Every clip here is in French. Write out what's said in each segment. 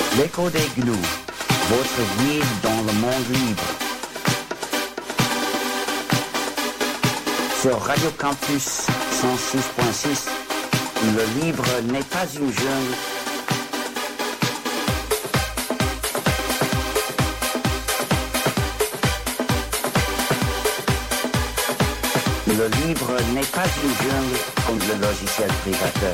L'écho des gnous, votre guide dans le monde libre. Sur Radio Campus 106.6, le libre n'est pas une jungle. Le libre n'est pas une jungle comme le logiciel privateur.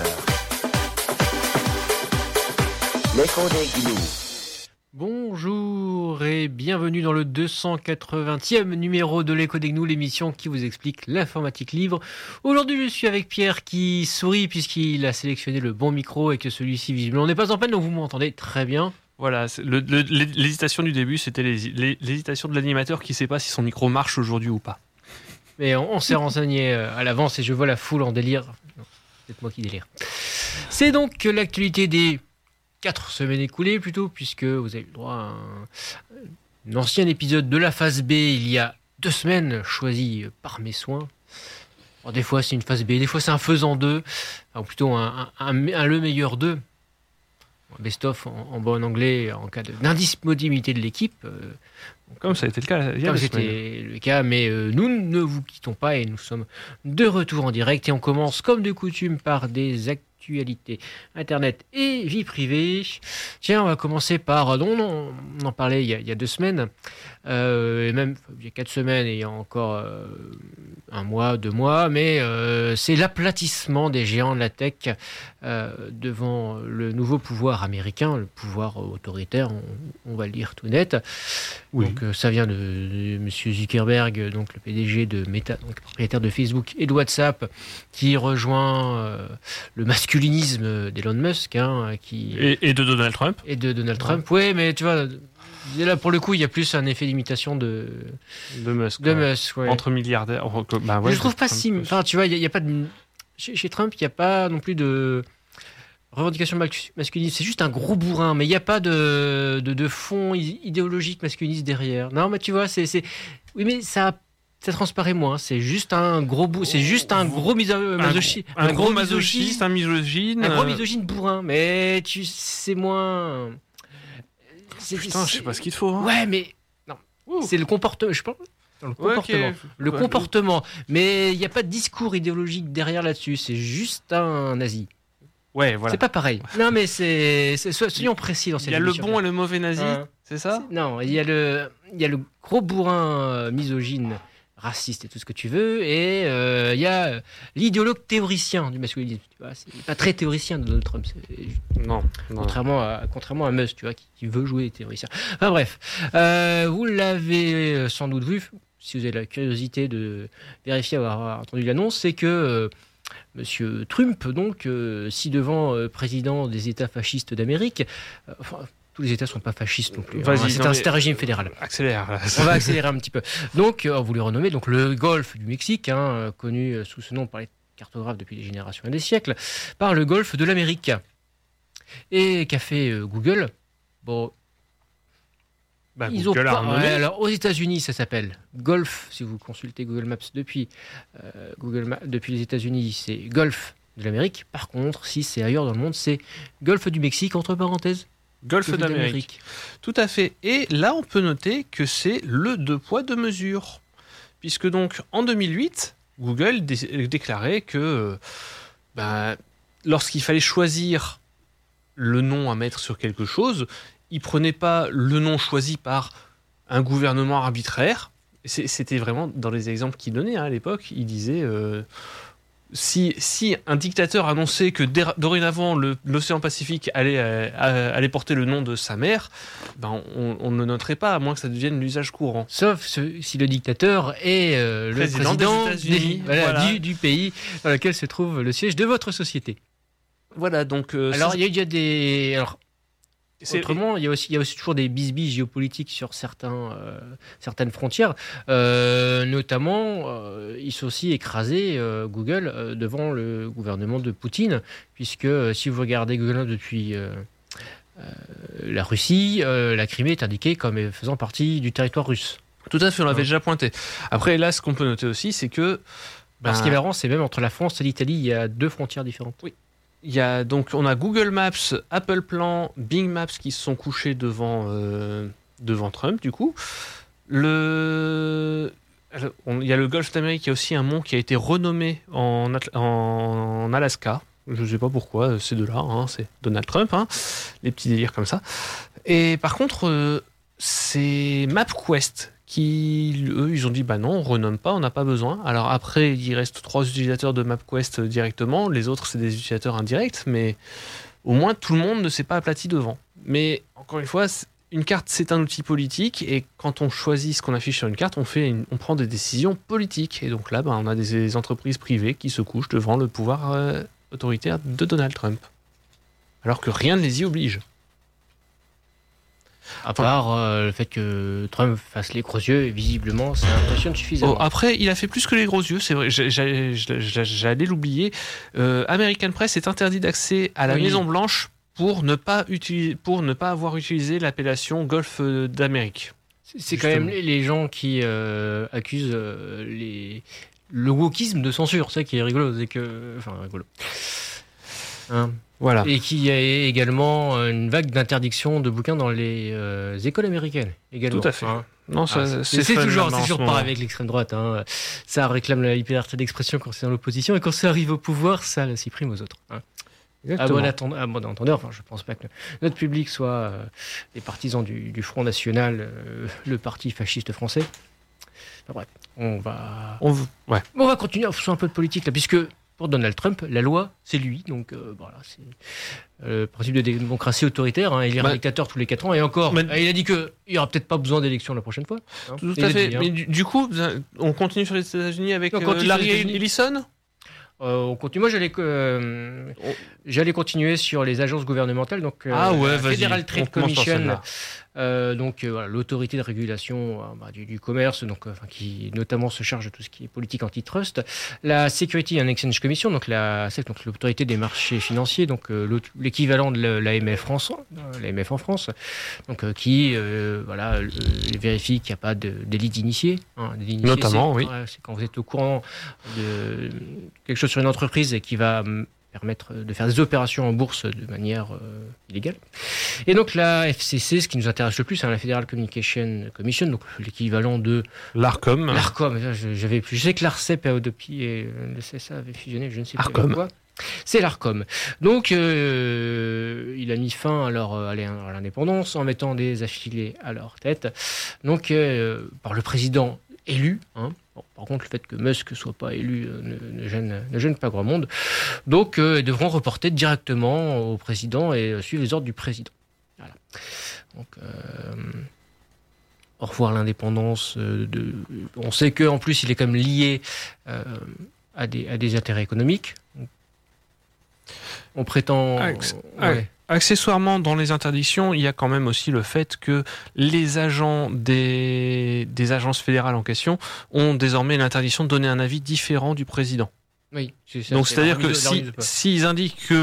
L'écho des gnous. Bonjour et bienvenue dans le 280e numéro de l'Écho des gnous, l'émission qui vous explique l'informatique libre. Aujourd'hui, je suis avec Pierre qui sourit puisqu'il a sélectionné le bon micro et que celui-ci visiblement n'est pas en panne, donc vous m'entendez très bien. Voilà, l'hésitation du début, c'était l'hésitation de l'animateur qui ne sait pas si son micro marche aujourd'hui ou pas. Mais on s'est renseigné à l'avance et je vois la foule en délire. Non, c'est peut-être moi qui délire. C'est donc l'actualité des 4 semaines écoulées plutôt, puisque vous avez eu le droit à un ancien épisode de la phase B il y a 2 semaines, choisi par mes soins. Alors, des fois c'est une phase B, des fois c'est un faisant 2, ou plutôt un le meilleur 2. Best-of en bon anglais en cas d'indisponibilité de l'équipe. Comme ça a été le cas il y a comme 2 c'était semaines. le cas, mais nous ne vous quittons pas et nous sommes de retour en direct et on commence comme de coutume par des actualités internet et vie privée. Tiens, on va commencer par, on en parlait il y a 2 semaines, et même il y a 4 semaines et il y a encore 1 mois, 2 mois, mais c'est l'aplatissement des géants de la tech devant le nouveau pouvoir américain, le pouvoir autoritaire, on va le dire tout net. Oui. Donc ça vient de Monsieur Zuckerberg, donc le PDG de Meta, donc propriétaire de Facebook et de WhatsApp, qui rejoint le masculinisme d'Elon Musk, Et de Donald Trump. Et de Donald Trump. Ouais, mais tu vois, là pour le coup, il y a plus un effet d'imitation de Musk. Musk, ouais. Entre milliardaires. Ouais, je trouve pas si. Enfin, tu vois, il y a pas de. Chez Trump, il n'y a pas non plus de revendication masculiniste. C'est juste un gros bourrin, mais il n'y a pas de fond idéologique masculiniste derrière. Non, mais tu vois, oui, mais ça transparaît moins. C'est juste un gros c'est juste un gros masochiste, un gros masochiste, un misogyne. Un gros misogyne bourrin, mais c'est moins. Putain, je sais pas ce qu'il te faut. Hein. Ouais, mais non. C'est le comportement. Je pense. Le comportement, okay. Comportement, mais il n'y a pas de discours idéologique derrière là-dessus, c'est juste un nazi. Ouais, voilà. C'est pas pareil. Non, mais soyons précis dans cette émission. Il y a le bon et le mauvais nazi, c'est ça ? Non, il y a le gros bourrin misogyne, raciste et tout ce que tu veux, et il y a l'idéologue théoricien du masculinisme. Tu vois, c'est pas très théoricien Donald Trump. Non. Contrairement à Musk, tu vois, qui veut jouer théoricien. Enfin bref, vous l'avez sans doute vu. Si vous avez la curiosité de vérifier avoir entendu l'annonce, c'est que Monsieur Trump, donc, ci-devant président des États fascistes d'Amérique, tous les États ne sont pas fascistes non plus. C'est un régime fédéral. Accélère. On va accélérer un petit peu. Donc, vous le renommez donc le Golfe du Mexique, connu sous ce nom par les cartographes depuis des générations et des siècles, par le Golfe de l'Amérique. Et qu'a fait Google ? Bon. Ils ont pas, alors aux États-Unis, ça s'appelle Golf. Si vous consultez Google Maps depuis les États-Unis, c'est Golfe de l'Amérique. Par contre, si c'est ailleurs dans le monde, c'est Golfe du Mexique entre parenthèses. Golfe d'Amérique. Tout à fait. Et là, on peut noter que c'est le 2 poids 2 mesures, puisque donc en 2008, Google déclarait que lorsqu'il fallait choisir le nom à mettre sur quelque chose, il prenait pas le nom choisi par un gouvernement arbitraire. C'était vraiment dans les exemples qu'il donnait à l'époque. Il disait si un dictateur annonçait que dorénavant l'océan Pacifique allait porter le nom de sa mère, on ne noterait pas, à moins que ça devienne l'usage courant. Sauf si le dictateur est le président des États-Unis, du pays dans lequel se trouve le siège de votre société. Voilà, donc. Alors il y a des. Alors, autrement, il y a aussi toujours des bisbilles géopolitiques sur certaines frontières. Notamment, ils sont aussi écrasés, Google, devant le gouvernement de Poutine, puisque si vous regardez Google depuis la Russie, la Crimée est indiquée comme faisant partie du territoire russe. Tout à fait, on l'avait déjà pointé. Après, là, ce qu'on peut noter aussi, c'est que... Ce qui est marrant, c'est même entre la France et l'Italie, il y a 2 frontières différentes. Oui. on a Google Maps, Apple Plan, Bing Maps qui se sont couchés devant Trump, du coup. Il y a le Golfe d'Amérique, il y a aussi un mont qui a été renommé en Alaska. Je ne sais pas pourquoi, c'est de là, hein, c'est Donald Trump, hein, les petits délires comme ça. Et par contre, c'est MapQuest qui, eux, ils ont dit bah non, on renomme pas, on n'a pas besoin. Alors après, il reste 3 utilisateurs de MapQuest directement, les autres c'est des utilisateurs indirects, mais au moins tout le monde ne s'est pas aplati devant. Mais encore une fois, une carte c'est un outil politique et quand on choisit ce qu'on affiche sur une carte, on prend des décisions politiques. Et donc là, on a des entreprises privées qui se couchent devant le pouvoir autoritaire de Donald Trump. Alors que rien ne les y oblige. À part le fait que Trump fasse les gros yeux, et visiblement, ça impressionne suffisamment. Après, il a fait plus que les gros yeux, c'est vrai, j'allais l'oublier. American Press est interdit d'accès à la Maison Blanche pour ne pas avoir utilisé l'appellation Golfe d'Amérique. C'est quand même les gens qui accusent le wokisme de censure, c'est ça qui est rigolo, c'est que... Enfin, rigolo. Hein. Voilà. Et qu'il y a également une vague d'interdiction de bouquins dans les écoles américaines. Également, tout à fait. Hein. Non, c'est toujours pareil avec l'extrême droite. Hein. Ça réclame la liberté d'expression quand c'est dans l'opposition, et quand ça arrive au pouvoir, ça la supprime aux autres. Hein. À bon entendeur, enfin, je pense pas que notre public soit des partisans du Front National, le parti fasciste français. Enfin, bref, on va continuer à faire un peu de politique là, puisque pour Donald Trump, la loi, c'est lui. Donc voilà, c'est le principe de démocratie autoritaire, hein, élire un dictateur tous les 4 ans. Et encore, il a dit qu'il n'y aura peut-être pas besoin d'élection la prochaine fois. Hein. Tout à fait. Mais du coup, on continue sur les États-Unis avec Larry Ellison. On continue. Moi, j'allais continuer sur les agences gouvernementales. Donc, Federal Trade Commission, voilà, l'autorité de régulation du commerce, qui notamment se charge de tout ce qui est politique antitrust. La Security and Exchange Commission, donc l'autorité des marchés financiers, donc l'équivalent de l'AMF en France, donc qui vérifie qu'il n'y a pas de délit d'initié. Notamment, oui. C'est quand vous êtes au courant de quelque chose sur une entreprise et qui va permettre de faire des opérations en bourse de manière illégale. Et donc la FCC, ce qui nous intéresse le plus, c'est la Federal Communication Commission, donc l'équivalent de l'ARCOM. Je sais que l'ARCEP et le CSA avaient fusionné, je ne sais pas pourquoi. C'est l'ARCOM. Donc il a mis fin à l'indépendance en mettant des affiliés à leur tête. Donc par le président élu. Hein. Bon, par contre, le fait que Musk ne soit pas élu ne gêne pas grand monde. Donc, ils devront reporter directement au président et suivre les ordres du président. Voilà. Donc, au revoir l'indépendance. On sait qu'en plus, il est quand même lié à des intérêts économiques. On prétend... Accessoirement, dans les interdictions, il y a quand même aussi le fait que les agents des agences fédérales en question ont désormais l'interdiction de donner un avis différent du président. Oui, donc c'est-à-dire que s'ils indiquent que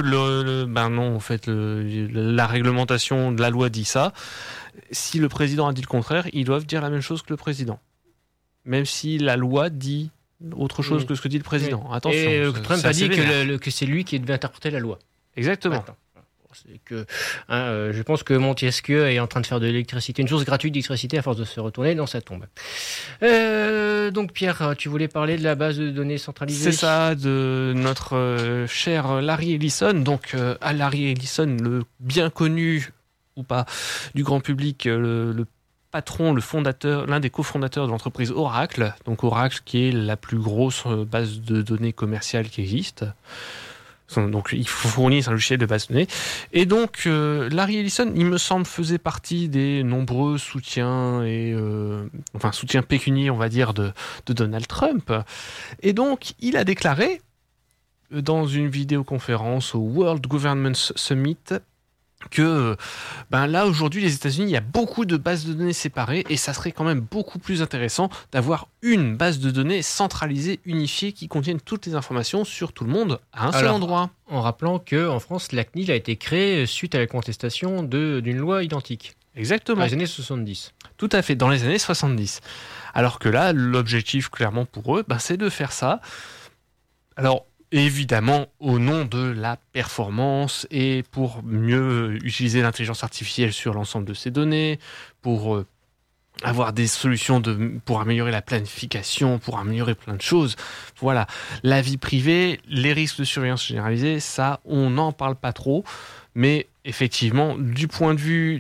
la réglementation de la loi dit ça, si le président a dit le contraire, ils doivent dire la même chose que le président. Même si la loi dit autre chose que ce que dit le président. Oui. Attention. Et Trump a dit que c'est lui qui devait interpréter la loi. Exactement. Attends. C'est que, je pense que Montesquieu est en train de faire de l'électricité une source gratuite d'électricité à force de se retourner dans sa tombe. Donc Pierre, tu voulais parler de la base de données centralisée. C'est ça, de notre cher Larry Ellison. Donc Larry Ellison, le bien connu ou pas du grand public, le patron, le fondateur, l'un des cofondateurs de l'entreprise Oracle. Donc Oracle qui est la plus grosse base de données commerciale qui existe. Donc, il fournit un logiciel de base de données. Et donc, Larry Ellison, il me semble, faisait partie des nombreux soutiens soutiens pécuniaires, on va dire, de Donald Trump. Et donc, il a déclaré, dans une vidéoconférence au World Government Summit, que là aujourd'hui les États-Unis, il y a beaucoup de bases de données séparées et ça serait quand même beaucoup plus intéressant d'avoir une base de données centralisée, unifiée, qui contienne toutes les informations sur tout le monde à un seul endroit. En rappelant qu'en France, la CNIL a été créée suite à la contestation d'une loi identique. Exactement. Dans les années 70. Tout à fait, dans les années 70. Alors que là, l'objectif clairement pour eux, c'est de faire ça. Alors, évidemment au nom de la performance et pour mieux utiliser l'intelligence artificielle sur l'ensemble de ces données, pour avoir des solutions pour améliorer la planification, pour améliorer plein de choses. Voilà, la vie privée, les risques de surveillance généralisée, ça, on n'en parle pas trop. Mais effectivement, du point de vue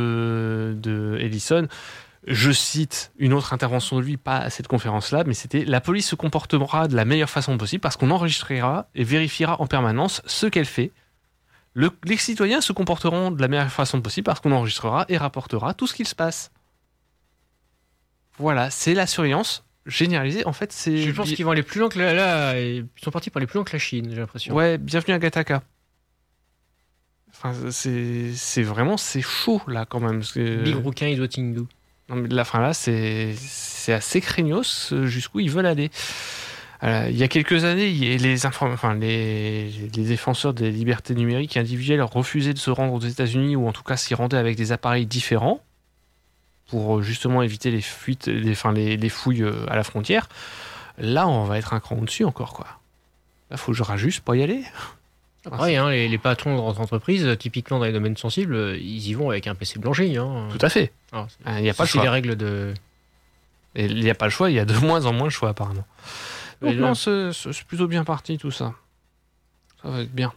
de Ellison, je cite une autre intervention de lui, pas à cette conférence-là, mais c'était « La police se comportera de la meilleure façon possible parce qu'on enregistrera et vérifiera en permanence ce qu'elle fait. Les citoyens se comporteront de la meilleure façon possible parce qu'on enregistrera et rapportera tout ce qu'il se passe. » Voilà, c'est la surveillance généralisée. En fait, c'est... Je pense qu'ils vont aller plus loin que ils sont partis pour aller plus loin que la Chine, j'ai l'impression. Ouais, bienvenue à Gattaca. Enfin, c'est vraiment, c'est chaud, là, quand même. Parce que... Big Rouquin is watching you. Non, mais là, c'est assez craignos jusqu'où ils veulent aller. Il y a quelques années, les défenseurs des libertés numériques individuelles refusaient de se rendre aux États-Unis ou en tout cas s'y rendaient avec des appareils différents pour justement éviter les fuites, les fouilles à la frontière. Là, on va être un cran au-dessus encore, quoi. Là, faut que je rajuste pour y aller. Après, les patrons de grandes entreprises, typiquement dans les domaines sensibles, ils y vont avec un PC Blanchet. Tout à fait. Il n'y a pas le choix. C'est les règles de... Et il n'y a pas le choix, il y a de moins en moins le choix, apparemment. Donc non, c'est plutôt bien parti, tout ça. Ça va être bien.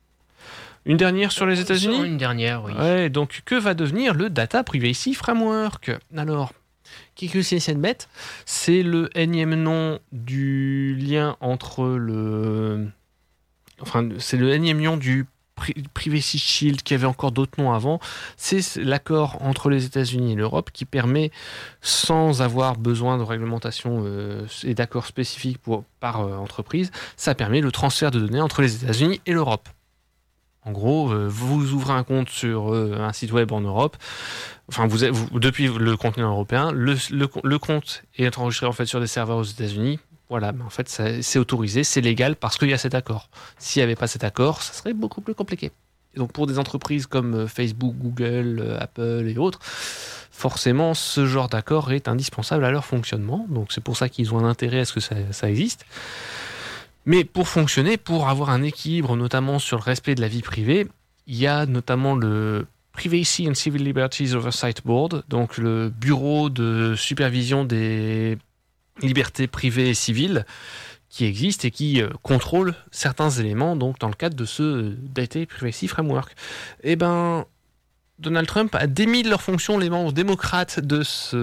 Une dernière sur les États-Unis ? Une dernière, oui. Ouais, donc, que va devenir le Data Privacy Framework ? Alors, qu'est-ce que c'est cette bête ? C'est le énième nom du lien entre le... Enfin, c'est le énième nom du Privacy Shield, qui avait encore d'autres noms avant. C'est l'accord entre les États-Unis et l'Europe qui permet, sans avoir besoin de réglementation et d'accords spécifiques par entreprise, ça permet le transfert de données entre les États-Unis et l'Europe. En gros, vous ouvrez un compte sur un site web en Europe, enfin depuis le continent européen, le compte est enregistré en fait sur des serveurs aux États-Unis. Voilà, mais en fait, c'est autorisé, c'est légal parce qu'il y a cet accord. S'il n'y avait pas cet accord, ça serait beaucoup plus compliqué. Et donc, pour des entreprises comme Facebook, Google, Apple et autres, forcément, ce genre d'accord est indispensable à leur fonctionnement. Donc, c'est pour ça qu'ils ont un intérêt à ce que ça existe. Mais pour fonctionner, pour avoir un équilibre, notamment sur le respect de la vie privée, il y a notamment le Privacy and Civil Liberties Oversight Board, donc le bureau de supervision des libertés privées et civiles qui existe et qui contrôle certains éléments donc dans le cadre de ce Data Privacy Framework. Eh ben, Donald Trump a démis de leurs fonctions les membres démocrates de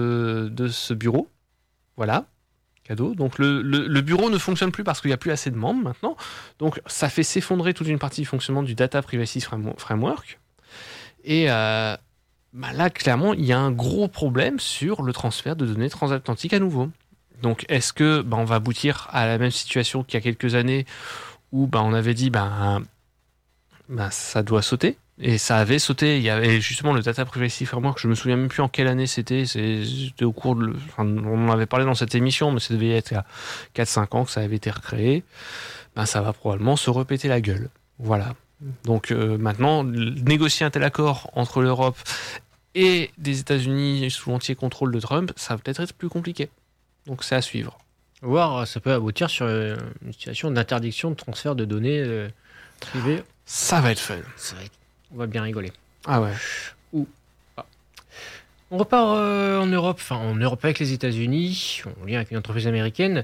ce bureau. Voilà, cadeau. Donc le bureau ne fonctionne plus parce qu'il n'y a plus assez de membres maintenant. Donc ça fait s'effondrer toute une partie du fonctionnement du Data Privacy Framework. Et là, clairement, il y a un gros problème sur le transfert de données transatlantiques à nouveau. Donc, est-ce que on va aboutir à la même situation qu'il y a quelques années où on avait dit ça doit sauter, et ça avait sauté. Il y avait justement le Data Privacy Framework, je me souviens même plus en quelle année c'était. C'était au cours on en avait parlé dans cette émission, mais ça devait être il y a 4-5 ans que ça avait été recréé. Ça va probablement se répéter la gueule. Voilà. Donc maintenant, négocier un tel accord entre l'Europe et des États-Unis sous l'entier contrôle de Trump, ça va peut-être être plus compliqué. Donc c'est à suivre. Voire ça peut aboutir sur une situation d'interdiction de transfert de données privées. Ça va être fun. On va bien rigoler. Ah ouais. On repart en Europe avec les États-Unis, on lien avec une entreprise américaine.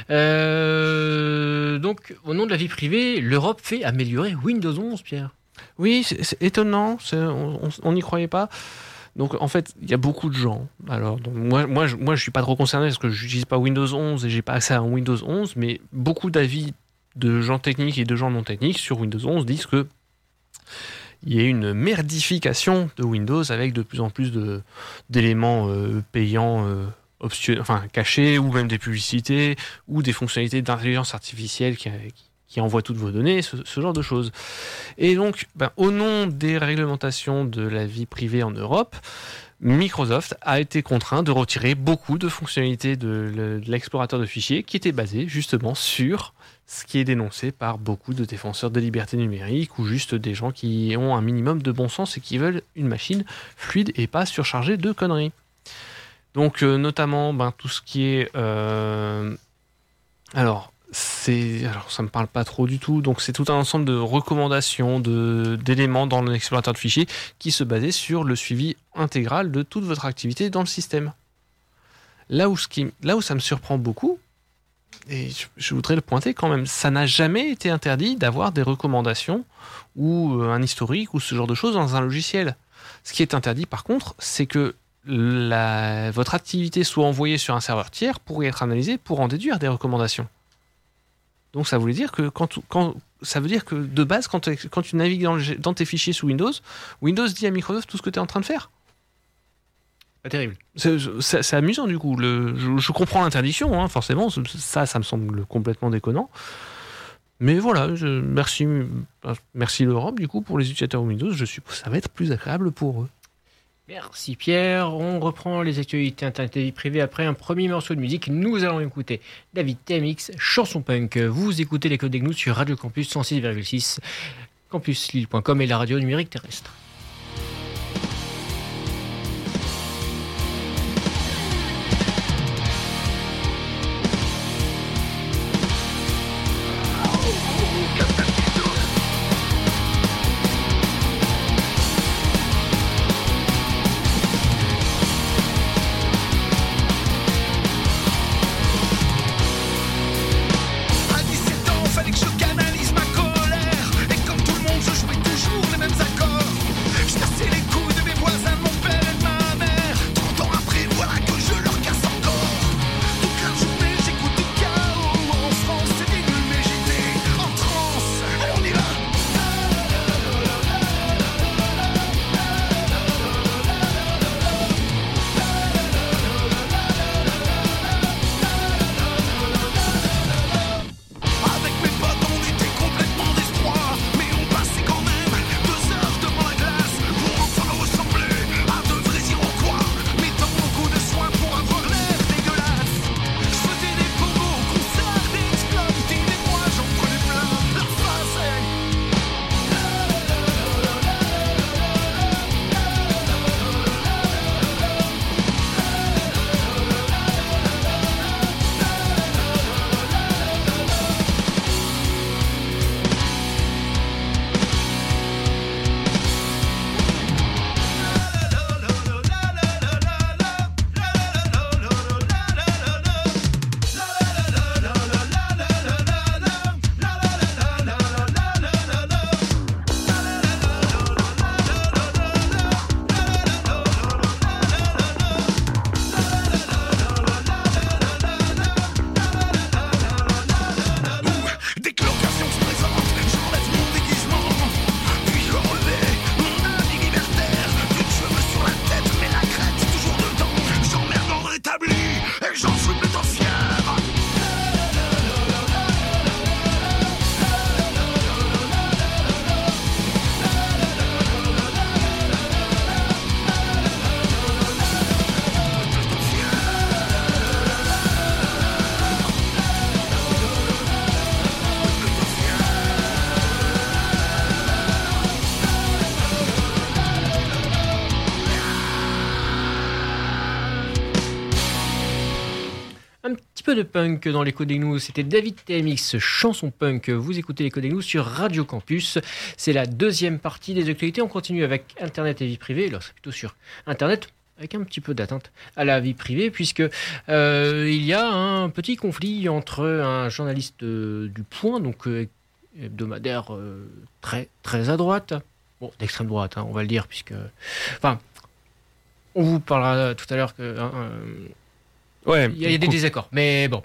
Donc, au nom de la vie privée, l'Europe fait améliorer Windows 11, Pierre. Oui, c'est étonnant, on n'y croyait pas. Donc en fait, il y a beaucoup de gens. Alors donc, moi je suis pas trop concerné parce que je n'utilise pas Windows 11 et j'ai pas accès à un Windows 11, mais beaucoup d'avis de gens techniques et de gens non techniques sur Windows 11 disent que il y a une merdification de Windows avec de plus en plus d'éléments payants cachés, ou même des publicités ou des fonctionnalités d'intelligence artificielle qui envoie toutes vos données, ce genre de choses. Et donc, au nom des réglementations de la vie privée en Europe, Microsoft a été contraint de retirer beaucoup de fonctionnalités de l'explorateur de fichiers qui était basé justement sur ce qui est dénoncé par beaucoup de défenseurs de liberté numérique ou juste des gens qui ont un minimum de bon sens et qui veulent une machine fluide et pas surchargée de conneries. Donc, notamment, tout ce qui est... Alors, ça me parle pas trop du tout. Donc, c'est tout un ensemble de recommandations, d'éléments dans l'explorateur de fichiers qui se basait sur le suivi intégral de toute votre activité dans le système. Là où ça me surprend beaucoup, et je voudrais le pointer quand même, ça n'a jamais été interdit d'avoir des recommandations ou un historique ou ce genre de choses dans un logiciel. Ce qui est interdit, par contre, c'est que votre activité soit envoyée sur un serveur tiers pour y être analysée pour en déduire des recommandations. Donc ça voulait dire que ça veut dire que de base, quand tu navigues dans tes fichiers sous Windows dit à Microsoft tout ce que tu es en train de faire. Pas terrible. C'est amusant du coup. Je comprends l'interdiction, forcément. Ça me semble complètement déconnant. Mais voilà, merci l'Europe du coup pour les utilisateurs Windows. Je suppose que ça va être plus agréable pour eux. Merci Pierre. On reprend les actualités internet et vie privée après un premier morceau de musique. Nous allons écouter David TMX, chanson punk. Vous écoutez les Codes des Gnous sur Radio Campus 106,6, campuslille.com et la radio numérique terrestre. De punk dans les Codes des Gnous, c'était David TMX, chanson punk. Vous écoutez les Codes des Gnous sur Radio Campus. C'est la deuxième partie des actualités. On continue avec Internet et vie privée. Là, c'est plutôt sur Internet, avec un petit peu d'atteinte à la vie privée, puisque il y a un petit conflit entre un journaliste du Point, donc hebdomadaire très très à droite, bon d'extrême droite, on va le dire, puisque, enfin, on vous parlera tout à l'heure que. Ouais, il y a des désaccords, mais bon.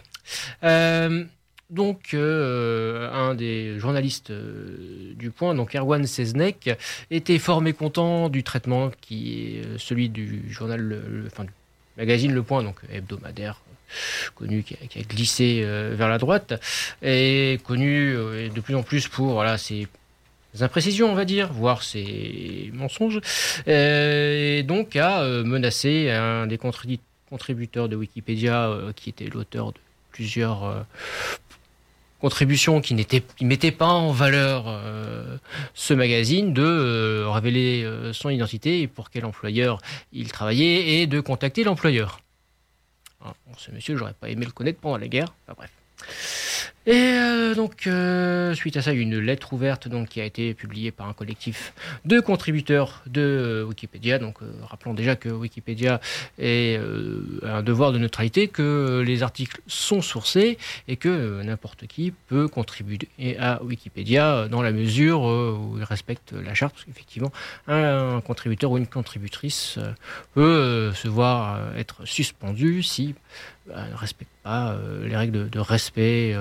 Donc, un des journalistes du Point, donc Erwan Seznek, était fort mécontent du traitement qui est celui du journal, du magazine Le Point, donc hebdomadaire connu, qui a glissé vers la droite, et connu de plus en plus pour ses imprécisions, on va dire, voire ses mensonges, et donc a menacé un des contributeur de Wikipédia qui était l'auteur de plusieurs contributions qui mettaient pas en valeur ce magazine, de révéler son identité et pour quel employeur il travaillait et de contacter l'employeur. Alors, ce monsieur, j'aurais pas aimé le connaître pendant la guerre. Enfin, bref. Et donc, suite à ça, il y a eu une lettre ouverte donc, qui a été publiée par un collectif de contributeurs de Wikipédia. Donc, rappelons déjà que Wikipédia a un devoir de neutralité, que les articles sont sourcés et que n'importe qui peut contribuer à Wikipédia dans la mesure où il respecte la charte. Parce qu'effectivement, un contributeur ou une contributrice peut se voir être suspendu si ne respecte pas les règles de respect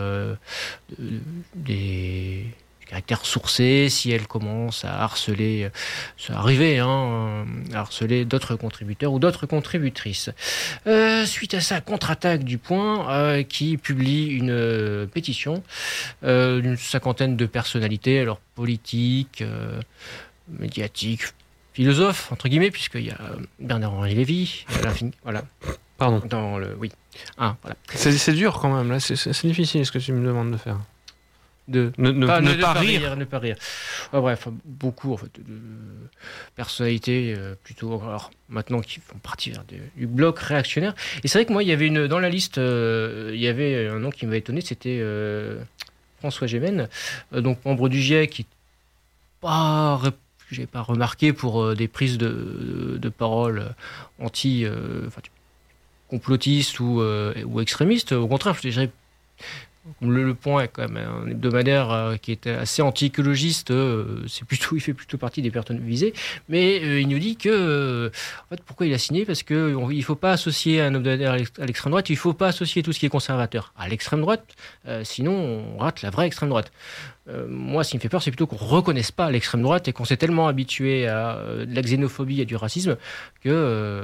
du caractère sourcé, si elle commence à harceler, ça arrivait, à harceler d'autres contributeurs ou d'autres contributrices. Suite à ça, contre-attaque du Point qui publie une pétition d'une 50aine de personnalités, alors politiques, médiatiques, philosophes, entre guillemets, puisqu'il y a Bernard-Henri Lévy, voilà. Pardon. Oui. Voilà. C'est dur quand même, là. C'est difficile ce que tu me demandes de faire. Ne pas rire. Bref, beaucoup en fait, de personnalités plutôt alors, maintenant qui font partie du bloc réactionnaire. Et c'est vrai que moi, il y avait dans la liste, il y avait un nom qui m'avait étonné, c'était François Gémen, donc membre du GIEC, qui j'ai pas remarqué pour des prises de parole complotistes ou extrémistes. Au contraire, je dirais le Point est quand même un hebdomadaire qui est assez anti-écologiste. Il fait plutôt partie des personnes visées. Mais il nous dit que, en fait, pourquoi il a signé ? Parce qu'il ne faut pas associer un hebdomadaire à l'extrême droite. Il ne faut pas associer tout ce qui est conservateur à l'extrême droite. Sinon, on rate la vraie extrême droite. Moi, ce qui me fait peur, c'est plutôt qu'on ne reconnaisse pas l'extrême droite et qu'on s'est tellement habitué à de la xénophobie et du racisme que...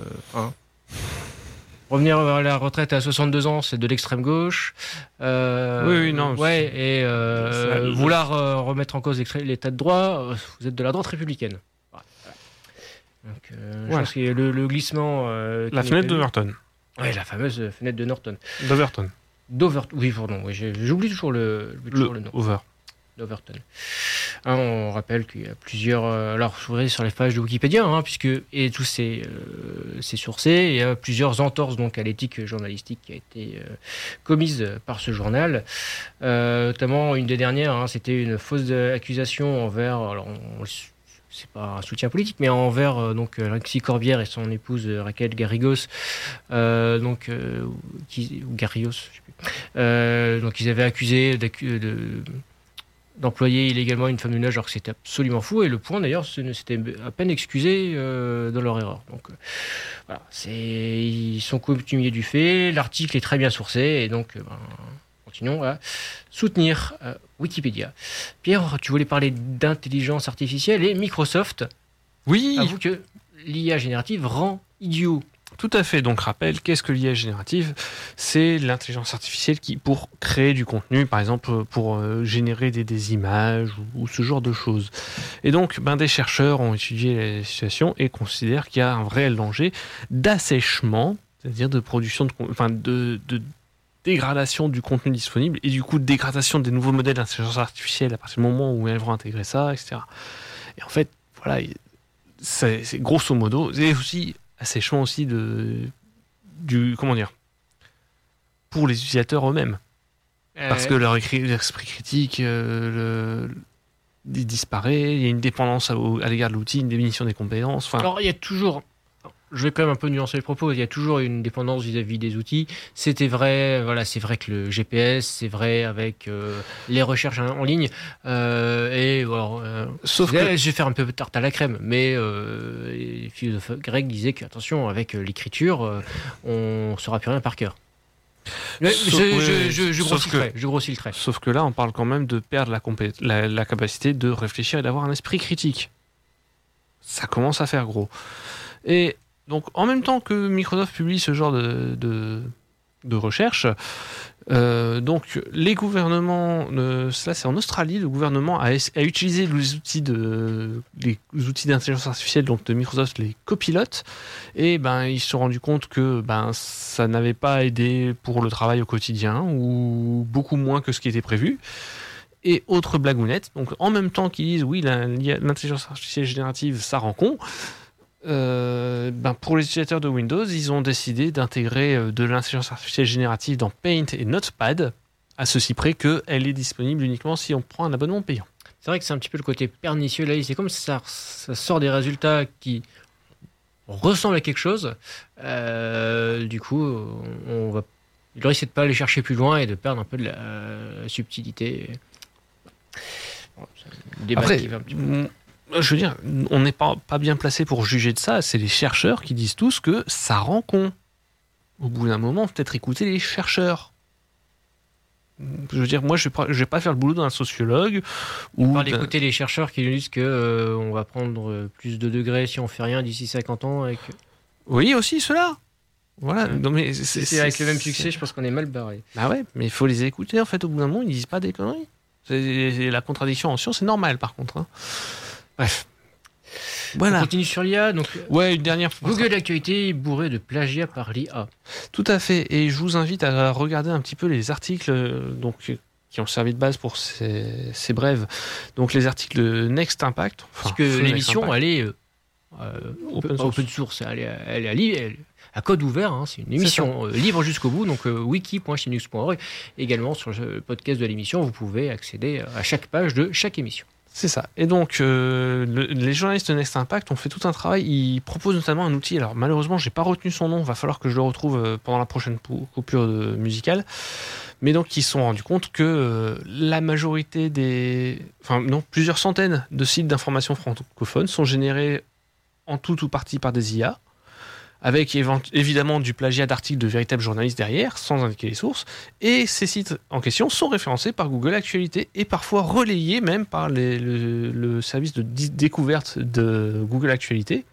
Revenir à la retraite à 62 ans, c'est de l'extrême gauche. Non. Ouais, et vouloir remettre en cause l'état de droit, vous êtes de la droite républicaine. Voilà. Donc, je pense que le glissement... la fenêtre d'Overton. Oui, la fameuse fenêtre de Norton. D'Overton. Oui, pardon. Oui, j'oublie toujours le nom. D'Overton. On rappelle qu'il y a plusieurs... alors, je voudrais sur les pages de Wikipédia, et tout c'est sourcé. Il y a plusieurs entorses donc, à l'éthique journalistique qui a été commise par ce journal. Notamment, une des dernières, c'était une fausse accusation envers... Alors, c'est pas un soutien politique, mais envers Alexis Corbière et son épouse Raquel Garrigos, ou Garrigos, je sais plus. Donc, ils avaient accusé d'employer illégalement une femme de ménage alors que c'était absolument fou, et le Point d'ailleurs s'était à peine excusé dans leur erreur. Donc voilà, ils sont coutumiers du fait, l'article est très bien sourcé, et donc continuons à soutenir Wikipédia. Pierre, tu voulais parler d'intelligence artificielle et Microsoft. Oui. Avoue que l'IA générative rend idiot. Tout à fait. Donc, rappel, qu'est-ce que l'IA générative ? C'est l'intelligence artificielle qui, pour créer du contenu, par exemple, pour générer des images ou ce genre de choses. Et donc, des chercheurs ont étudié la situation et considèrent qu'il y a un réel danger d'assèchement, c'est-à-dire de production de dégradation du contenu disponible et du coup de dégradation des nouveaux modèles d'intelligence artificielle à partir du moment où elles vont intégrer ça, etc. Et en fait, voilà, c'est grosso modo, c'est aussi assèchement aussi pour les utilisateurs eux-mêmes, parce que leur esprit critique disparaît, il y a une dépendance à l'égard de l'outil, une diminution des compétences. Alors il y a toujours, je vais quand même un peu nuancer les propos, il y a toujours une dépendance vis-à-vis des outils. C'était vrai, c'est vrai que le GPS, c'est vrai avec les recherches en ligne. Sauf que je vais faire un peu tarte à la crème, mais les philosophes grecs disaient que attention, avec l'écriture, on ne saura plus rien par cœur. Je grossis le trait. Sauf que là, on parle quand même de perdre la capacité de réfléchir et d'avoir un esprit critique. Ça commence à faire gros. Et donc, en même temps que Microsoft publie ce genre de recherche, donc les gouvernements, cela c'est en Australie, le gouvernement a utilisé les outils d'intelligence artificielle donc de Microsoft, les copilotes, et ils se sont rendus compte que ça n'avait pas aidé pour le travail au quotidien, ou beaucoup moins que ce qui était prévu. Et autre blagounette, donc en même temps qu'ils disent oui, l'intelligence artificielle générative ça rend con, pour les utilisateurs de Windows, ils ont décidé d'intégrer de l'intelligence artificielle générative dans Paint et Notepad. À ceci près qu'elle est disponible uniquement si on prend un abonnement payant. C'est vrai que c'est un petit peu le côté pernicieux là, c'est comme si ça sort des résultats qui ressemblent à quelque chose. Du coup, il risque de pas aller chercher plus loin et de perdre un peu de la subtilité. Bon, c'est un débat Après, qui va un petit peu. je veux dire, on n'est pas bien placé pour juger de ça. C'est les chercheurs qui disent tous que ça rend con. Au bout d'un moment, peut-être écouter les chercheurs. Je veux dire, moi, je vais pas faire le boulot d'un sociologue. On parle d'écouter les chercheurs qui nous disent que on va prendre plus de degrés si on fait rien d'ici 50 ans. Oui, aussi cela. Voilà. Non, mais c'est avec le même succès, je pense qu'on est mal barré. Bah ouais, mais il faut les écouter, en fait, au bout d'un moment, ils disent pas des conneries. C'est la contradiction en science, c'est normal, par contre. Hein. Bref. Voilà. On continue sur l'IA. Donc, ouais, une dernière fois. Google Actualité bourré de plagiat par l'IA. Tout à fait. Et je vous invite à regarder un petit peu les articles qui ont servi de base pour ces brèves. Donc les articles Next Impact. Parce que l'émission, elle est open source. Elle est à code ouvert. Hein. C'est une émission libre jusqu'au bout. Donc wiki.cnews.org. Également sur le podcast de l'émission, vous pouvez accéder à chaque page de chaque émission. C'est ça. Et donc, les journalistes de Next Impact ont fait tout un travail. Ils proposent notamment un outil. Alors, malheureusement, j'ai pas retenu son nom. Il va falloir que je le retrouve pendant la prochaine coupure musicale. Mais donc, ils se sont rendus compte que la majorité plusieurs centaines de sites d'information francophones sont générés en tout ou partie par des IA, avec évidemment du plagiat d'articles de véritables journalistes derrière, sans indiquer les sources. Et ces sites en question sont référencés par Google Actualité et parfois relayés même par le service de découverte de Google Actualité.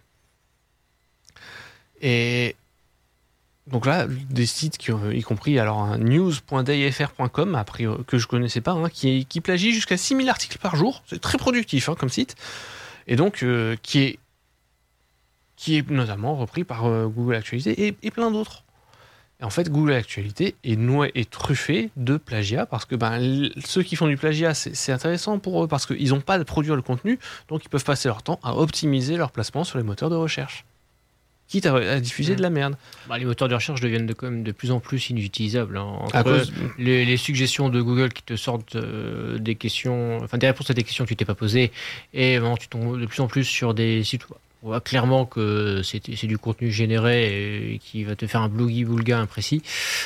Et donc là, des sites qui ont, y compris alors news.dayfr.com, après que je connaissais pas, qui plagie jusqu'à 6000 articles par jour. C'est très productif comme site. Et donc, qui est notamment repris par Google Actualité et plein d'autres. Et en fait, Google Actualité est truffé de plagiat parce que ceux qui font du plagiat, c'est intéressant pour eux parce qu'ils n'ont pas à produire le contenu, donc ils peuvent passer leur temps à optimiser leur placement sur les moteurs de recherche, quitte à diffuser de la merde. Les moteurs de recherche deviennent quand même de plus en plus inutilisables. Entre les suggestions de Google qui te sortent des questions, des réponses à des questions que tu t'es pas posées, et tu tombes de plus en plus sur des sites. On voit clairement que c'est du contenu généré et qui va te faire un blougi-boulga imprécis.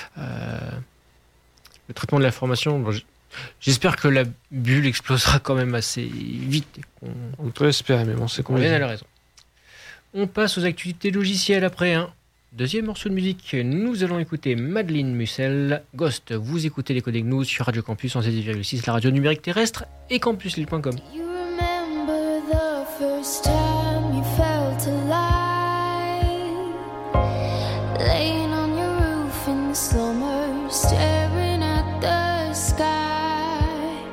Le traitement de l'information, j'espère que la bulle explosera quand même assez vite. On peut espérer, mais bon, c'est qu'on vienne à la raison. On passe aux actualités logicielles après un deuxième morceau de musique. Nous allons écouter Madeleine Mussel, Ghost. Vous écoutez les Codecs News sur Radio Campus en 7,6, la radio numérique terrestre et campuslille.com. Laying on your roof in the summer, staring at the sky,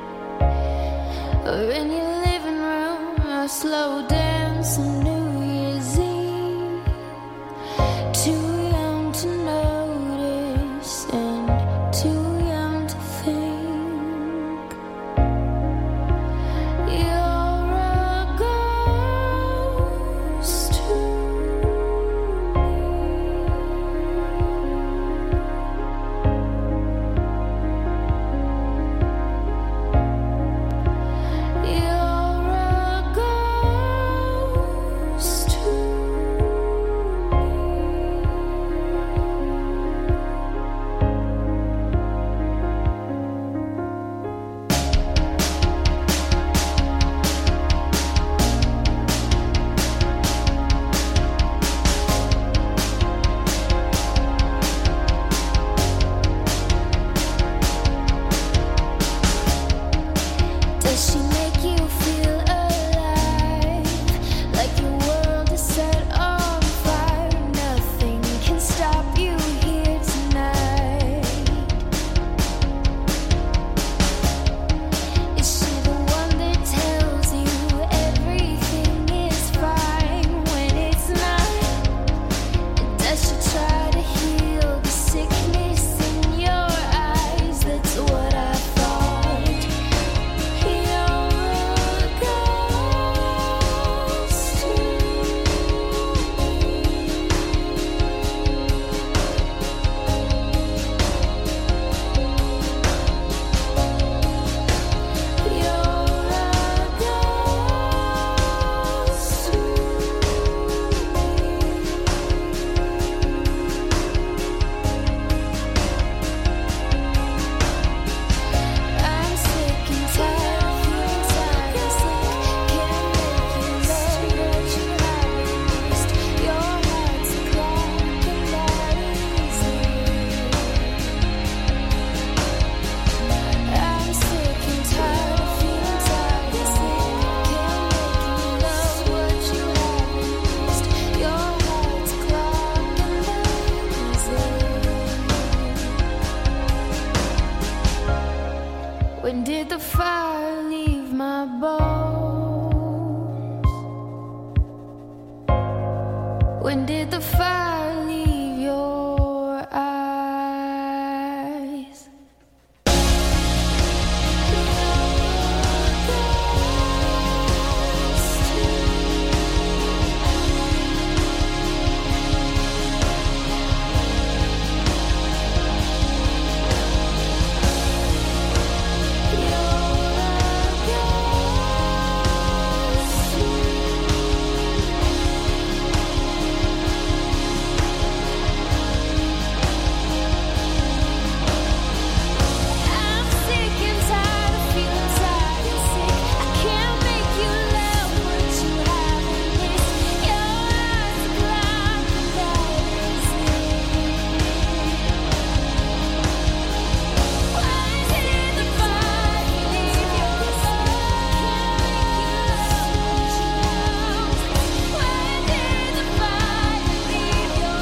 or in your living room, a slow dance on New Year's Eve. Too young to notice and too young to think. You're a ghost. When did the fire leave your eyes? I'm sick and tired of feeling sad and sick. I can't make you love what you haven't missed. Your eyes are blind, but that is it. Why did the fire leave your eyes? Why did the fire leave your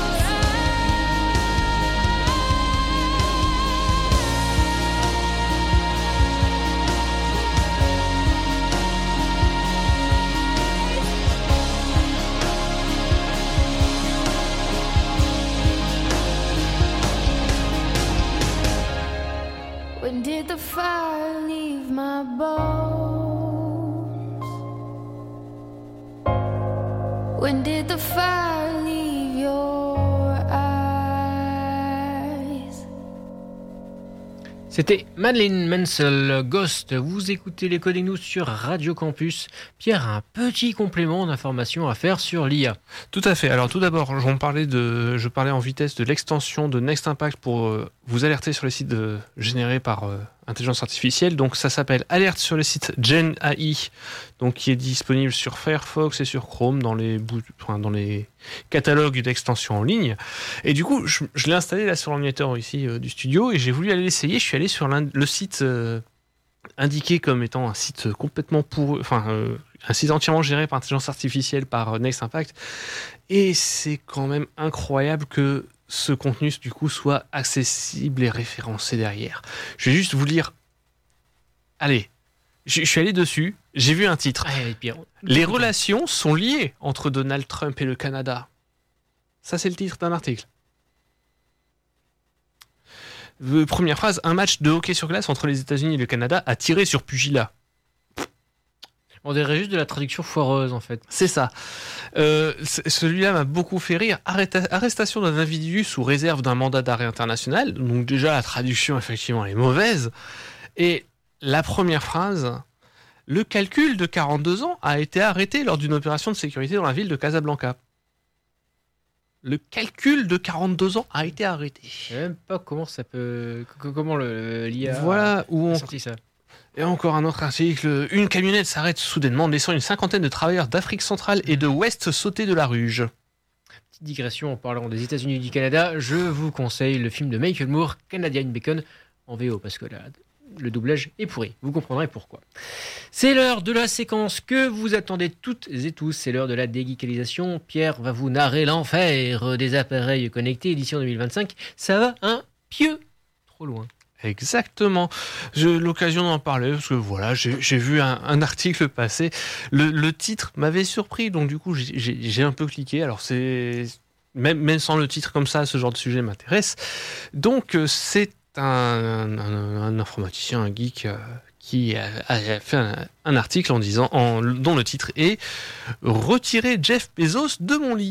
When did the fire leave my bones? When did the fire leave your eyes? C'était Madeline Mansell, Ghost. Vous écoutez les Coding News sur Radio Campus. Pierre a un petit complément d'information à faire sur l'IA. Tout à fait. Alors tout d'abord, je parlais en vitesse de l'extension de Next Impact pour vous alerter sur les sites générés par intelligence artificielle. Donc ça s'appelle Alerte sur le site Gen AI, donc qui est disponible sur Firefox et sur Chrome dans les catalogues d'extensions en ligne. Et du coup, je l'ai installé là sur l'ordinateur ici du studio et j'ai voulu aller l'essayer. Je suis allé sur le site indiqué comme étant un site complètement un site entièrement géré par intelligence artificielle par Next Impact. Et c'est quand même incroyable que ce contenu du coup soit accessible et référencé derrière. Je vais juste vous lire. Allez, je suis allé dessus, j'ai vu un titre. Ouais, Pierre. Les relations sont liées entre Donald Trump et le Canada. Ça, c'est le titre d'un article. Première phrase, un match de hockey sur glace entre les États-Unis et le Canada a tiré sur pugilat. On dirait juste de la traduction foireuse en fait. C'est ça. Celui-là m'a beaucoup fait rire. Arrestation d'un individu sous réserve d'un mandat d'arrêt international. Donc déjà, la traduction, effectivement, elle est mauvaise. Et la première phrase, le calcul de 42 ans a été arrêté lors d'une opération de sécurité dans la ville de Casablanca. Le calcul de 42 ans a été arrêté. Je sais même pas comment ça peut... Comment l'IA Voilà où a on... sorti ça. Et encore un autre article. Une camionnette s'arrête soudainement, laissant une cinquantaine de travailleurs d'Afrique centrale et de l'Ouest sauter de la ruge. Petite digression en parlant des États-Unis et du Canada, je vous conseille le film de Michael Moore, Canadian Bacon, en VO, parce que le doublage est pourri. Vous comprendrez pourquoi. C'est l'heure de la séquence que vous attendez toutes et tous. C'est l'heure de la dégeekalisation. Pierre va vous narrer l'enfer des appareils connectés, édition 2025. Ça va un pieu trop loin. Exactement. J'ai l'occasion d'en parler parce que voilà, j'ai vu un article passer. Le titre m'avait surpris, donc du coup j'ai un peu cliqué. Alors c'est même sans le titre comme ça, ce genre de sujet m'intéresse. Donc c'est un informaticien, un geek qui a fait un article dont le titre est « Retirer Jeff Bezos de mon lit ».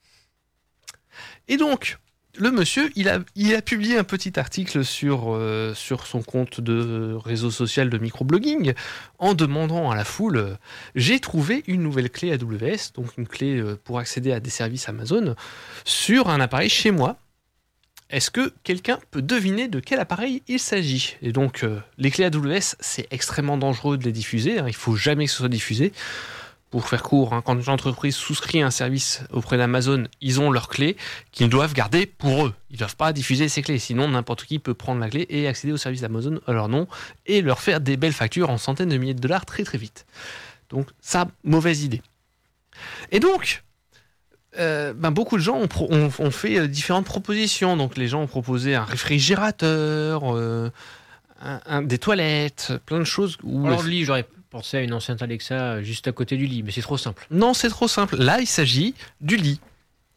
Et donc, le monsieur, il a publié un petit article sur son compte de réseau social de microblogging en demandant à la foule « J'ai trouvé une nouvelle clé AWS, donc une clé pour accéder à des services Amazon, sur un appareil chez moi. Est-ce que quelqu'un peut deviner de quel appareil il s'agit ?» Et donc, les clés AWS, c'est extrêmement dangereux de les diffuser. Il ne faut jamais que ce soit diffusé. Pour faire court, quand une entreprise souscrit un service auprès d'Amazon, ils ont leurs clés qu'ils doivent garder pour eux. Ils ne doivent pas diffuser ces clés, sinon n'importe qui peut prendre la clé et accéder au service d'Amazon à leur nom et leur faire des belles factures en centaines de milliers de dollars très très vite. Donc ça, mauvaise idée. Et donc, beaucoup de gens ont fait différentes propositions. Donc les gens ont proposé un réfrigérateur, des toilettes, plein de choses. Alors le lit, j'aurais pensé à une enceinte Alexa juste à côté du lit, mais c'est trop simple. Non, c'est trop simple. Là, il s'agit du lit.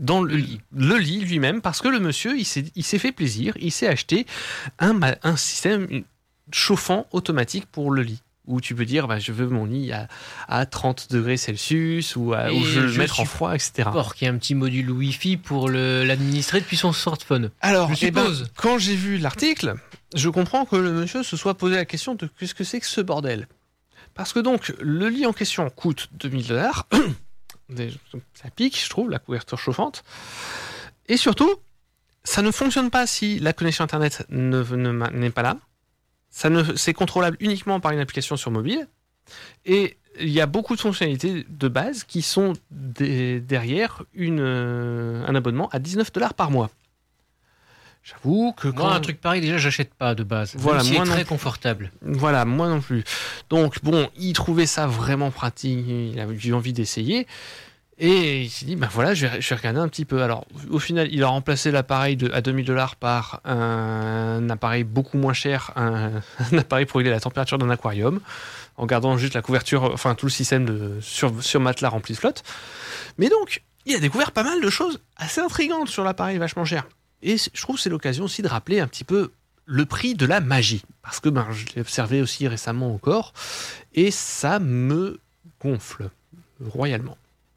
dans le lit lui-même, parce que le monsieur, il s'est fait plaisir, il s'est acheté un système chauffant automatique pour le lit. Où tu peux dire, je veux mon lit à 30 degrés Celsius, ou je veux le mettre en froid, etc. Or, qu'il y a un petit module Wi-Fi pour l'administrer depuis son smartphone. Alors, je suppose. Quand j'ai vu l'article, je comprends que le monsieur se soit posé la question de qu'est-ce que c'est que ce bordel. Parce que donc, le lit en question coûte $2000. Ça pique, je trouve, la couverture chauffante. Et surtout, ça ne fonctionne pas si la connexion Internet n'est pas là. C'est contrôlable uniquement par une application sur mobile. Et il y a beaucoup de fonctionnalités de base qui sont derrière un abonnement à $19 par mois. J'avoue que moi, un truc pareil, déjà, j'achète pas de base. Voilà, c'est très confortable. Voilà, moi non plus. Donc, bon, il trouvait ça vraiment pratique. Il a eu envie d'essayer. Et il s'est dit, je vais regarder un petit peu. Alors, au final, il a remplacé l'appareil à $2000 par un appareil beaucoup moins cher, un appareil pour régler la température d'un aquarium, en gardant juste la couverture, enfin tout le système sur matelas rempli de flotte. Mais donc, il a découvert pas mal de choses assez intrigantes sur l'appareil vachement cher. Et je trouve que c'est l'occasion aussi de rappeler un petit peu le prix de la magie. Parce que je l'ai observé aussi récemment encore, et ça me gonfle royalement.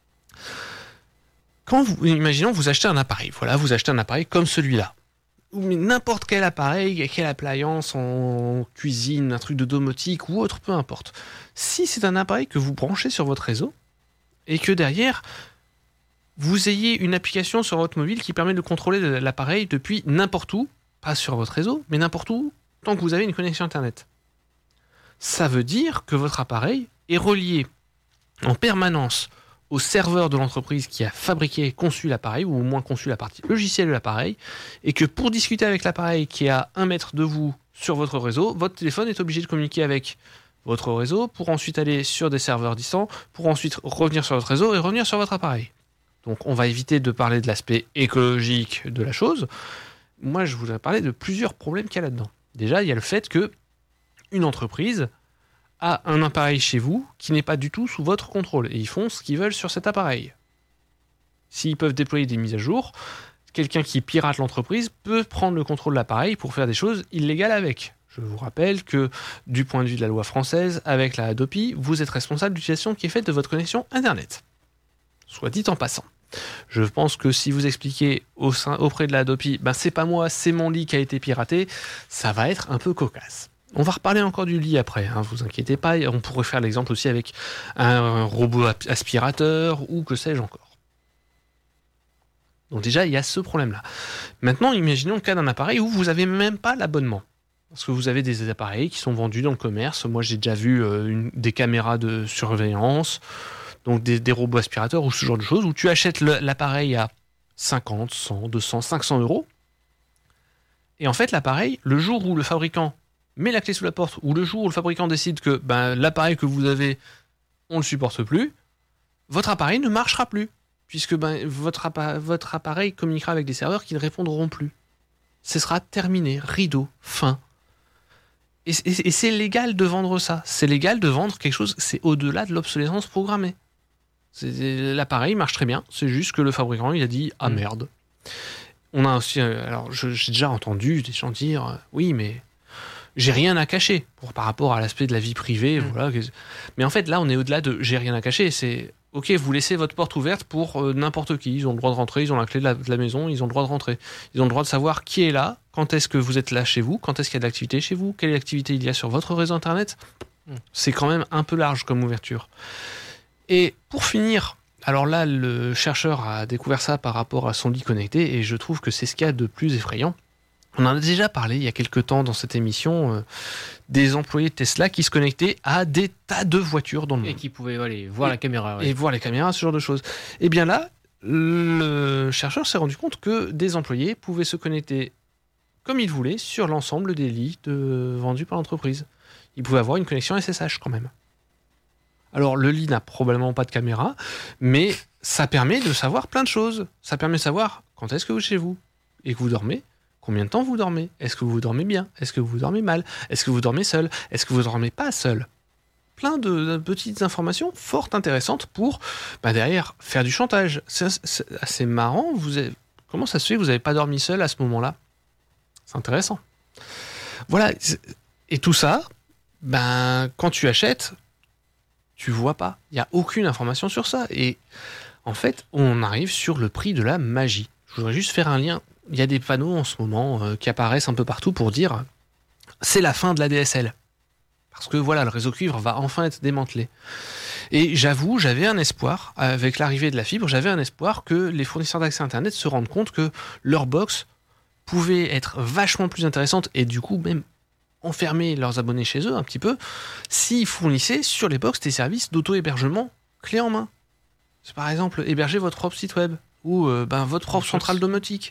Imaginons vous achetez un appareil, vous achetez un appareil comme celui-là, ou n'importe quel appareil, quelle appliance en cuisine, un truc de domotique ou autre, peu importe. Si c'est un appareil que vous branchez sur votre réseau, et que derrière, vous ayez une application sur votre mobile qui permet de contrôler l'appareil depuis n'importe où, pas sur votre réseau, mais n'importe où, tant que vous avez une connexion Internet. Ça veut dire que votre appareil est relié en permanence au serveur de l'entreprise qui a fabriqué et conçu l'appareil, ou au moins conçu la partie logicielle de l'appareil, et que pour discuter avec l'appareil qui est à 1 mètre de vous sur votre réseau, votre téléphone est obligé de communiquer avec votre réseau pour ensuite aller sur des serveurs distants, pour ensuite revenir sur votre réseau et revenir sur votre appareil. Donc on va éviter de parler de l'aspect écologique de la chose. Moi, je voudrais parler de plusieurs problèmes qu'il y a là-dedans. Déjà, il y a le fait que une entreprise a un appareil chez vous qui n'est pas du tout sous votre contrôle. Et ils font ce qu'ils veulent sur cet appareil. S'ils peuvent déployer des mises à jour, quelqu'un qui pirate l'entreprise peut prendre le contrôle de l'appareil pour faire des choses illégales avec. Je vous rappelle que, du point de vue de la loi française, avec la Hadopi, vous êtes responsable de l'utilisation qui est faite de votre connexion Internet. Soit dit en passant. Je pense que si vous expliquez auprès de la Hadopi, c'est pas moi, c'est mon lit qui a été piraté, ça va être un peu cocasse. On va reparler encore du lit après, vous inquiétez pas. On pourrait faire l'exemple aussi avec un robot aspirateur ou que sais-je encore. Donc déjà, il y a ce problème-là. Maintenant, imaginons le cas d'un appareil où vous n'avez même pas l'abonnement. Parce que vous avez des appareils qui sont vendus dans le commerce. Moi, j'ai déjà vu des caméras de surveillance, donc des robots aspirateurs ou ce genre de choses, où tu achètes l'appareil à 50, 100, 200, 500 euros. Et en fait, l'appareil, le jour où le fabricant met la clé sous la porte, ou le jour où le fabricant décide que l'appareil que vous avez, on ne le supporte plus, votre appareil ne marchera plus, puisque votre appareil communiquera avec des serveurs qui ne répondront plus. Ce sera terminé, rideau, fin. Et c'est légal de vendre ça. C'est légal de vendre quelque chose, c'est au-delà de l'obsolescence programmée. L'appareil marche très bien, c'est juste que le fabricant, il a dit « Ah merde ». On a aussi, alors j'ai déjà entendu des gens dire « Oui, mais j'ai rien à cacher par rapport à l'aspect de la vie privée. » Voilà. Mais en fait, là, on est au-delà de « j'ai rien à cacher ». C'est « Ok, vous laissez votre porte ouverte pour n'importe qui. Ils ont le droit de rentrer, ils ont la clé de la maison, ils ont le droit de rentrer. Ils ont le droit de savoir qui est là, quand est-ce que vous êtes là chez vous, quand est-ce qu'il y a de l'activité chez vous, quelle activité il y a sur votre réseau Internet. » C'est quand même un peu large comme ouverture. Et pour finir, alors là, le chercheur a découvert ça par rapport à son lit connecté, et je trouve que c'est ce qu'il y a de plus effrayant. On en a déjà parlé il y a quelques temps dans cette émission, des employés de Tesla qui se connectaient à des tas de voitures dans le monde. Et qui pouvaient voir la caméra. Ouais. Et voir les caméras, ce genre de choses. Et bien là, le chercheur s'est rendu compte que des employés pouvaient se connecter comme ils voulaient sur l'ensemble des lits vendus par l'entreprise. Ils pouvaient avoir une connexion SSH quand même. Alors le lit n'a probablement pas de caméra, mais ça permet de savoir plein de choses. Ça permet de savoir quand est-ce que vous êtes chez vous et que vous dormez. Combien de temps vous dormez? Est-ce que vous dormez bien? Est-ce que vous dormez mal? Est-ce que vous dormez seul? Est-ce que vous dormez pas seul? plein de petites informations fort intéressantes pour, derrière, faire du chantage. C'est assez marrant. Comment ça se fait que vous n'avez pas dormi seul à ce moment-là ? C'est intéressant. Voilà. Et tout ça, quand tu achètes, tu vois pas. Il n'y a aucune information sur ça. Et en fait, on arrive sur le prix de la magie. Je voudrais juste faire un lien. Il y a des panneaux en ce moment qui apparaissent un peu partout pour dire c'est la fin de la DSL. Parce que voilà, le réseau cuivre va enfin être démantelé. Et j'avoue, j'avais un espoir, avec l'arrivée de la fibre, j'avais un espoir que les fournisseurs d'accès Internet se rendent compte que leur box pouvait être vachement plus intéressante et du coup même enfermer leurs abonnés chez eux un petit peu s'ils fournissaient sur les box des services d'auto-hébergement clé en main. C'est par exemple héberger votre propre site web ou votre propre centrale domotique.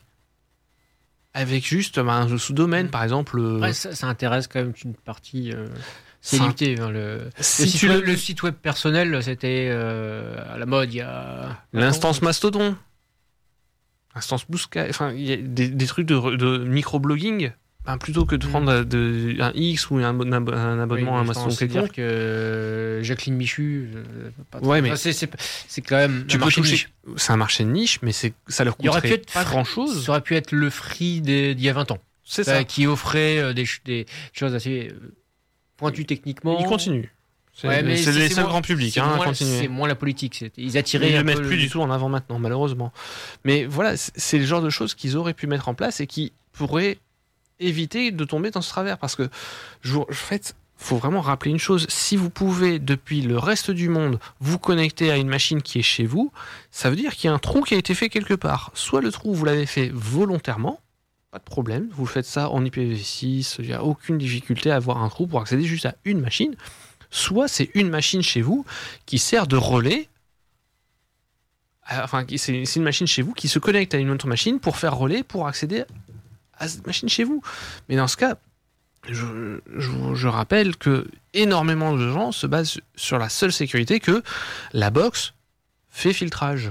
Avec juste un sous-domaine, par exemple. Ouais, ça intéresse quand même une partie. C'est Ça- limité. Hein, le site web personnel, c'était à la mode il y a. L'instance Mastodon. L'instance Blue Sky. Enfin, il y a des trucs de microblogging. Plutôt que de prendre un X ou un abonnement à un Mastodon C'est-à-dire quelconque. que Jacqueline Michu. Ouais, mais- c'est quand même. Tu un peux marché de toucher. niche. C'est un marché de niche, mais ça leur Il aurait pu coûterait être pas grand-chose. Ça aurait pu être le Free d'il y a 20 ans. C'est ça. Qui offrait des choses assez pointues techniquement. Il continue. C'est Ouais, mais c'est les c'est seuls moins- grands publics c'est à moins- continuer. C'est moins la politique. Ils attiraient. Ils ne un le mettent peu plus du tout en avant maintenant, malheureusement. Mais voilà, c'est le genre de choses qu'ils auraient pu mettre en place et qui pourraient éviter de tomber dans ce travers. Parce que, en fait, faut vraiment rappeler une chose. Si vous pouvez, depuis le reste du monde, vous connecter à une machine qui est chez vous, ça veut dire qu'il y a un trou qui a été fait quelque part. Soit le trou, vous l'avez fait volontairement, pas de problème, vous faites ça en IPv6, il n'y a aucune difficulté à avoir un trou pour accéder juste à une machine. Soit c'est une machine chez vous qui sert de relais. Enfin, c'est une machine chez vous qui se connecte à une autre machine pour faire relais pour accéder à cette machine chez vous. Mais dans ce cas, je rappelle que énormément de gens se basent sur la seule sécurité que la box fait filtrage.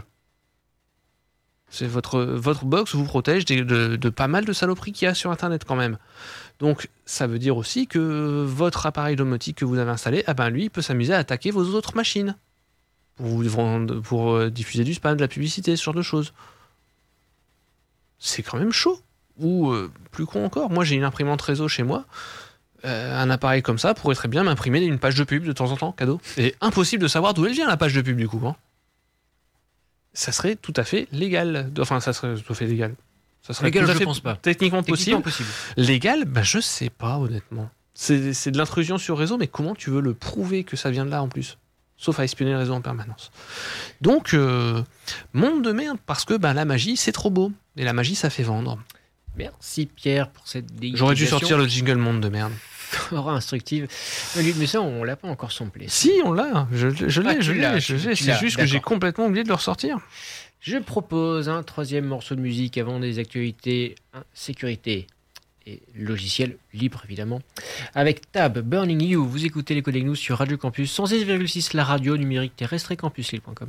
C'est votre box vous protège de pas mal de saloperies qu'il y a sur Internet quand même. Donc ça veut dire aussi que votre appareil domotique que vous avez installé, lui, il peut s'amuser à attaquer vos autres machines pour diffuser du spam, de la publicité, ce genre de choses. C'est quand même chaud. Ou plus con encore, moi j'ai une imprimante réseau chez moi. Un appareil comme ça pourrait très bien m'imprimer une page de pub de temps en temps, cadeau. Et impossible de savoir d'où elle vient la page de pub du coup. Hein. Ça serait tout à fait légal. Enfin, ça serait tout à fait légal. Ça serait Légal, tout à je fait pense pas. techniquement possible. Possible. Légal, je sais pas honnêtement. C'est de l'intrusion sur réseau, mais comment tu veux le prouver que ça vient de là en plus ? Sauf à espionner le réseau en permanence. Donc, monde de merde, parce que la magie, c'est trop beau. Et la magie, ça fait vendre. Merci Pierre pour cette déguisation. J'aurais dû sortir le jingle monde de merde. fort instructive. Mais ça, on l'a pas encore samplé. Si, on l'a. Je l'ai. C'est juste que j'ai d'accord. complètement oublié de le ressortir. Je propose un troisième morceau de musique avant des actualités sécurité et logiciel libre évidemment. Avec Tab, Burning You, vous écoutez les Codex News sur Radio Campus 106,6, la radio numérique terrestre et campuslille.com.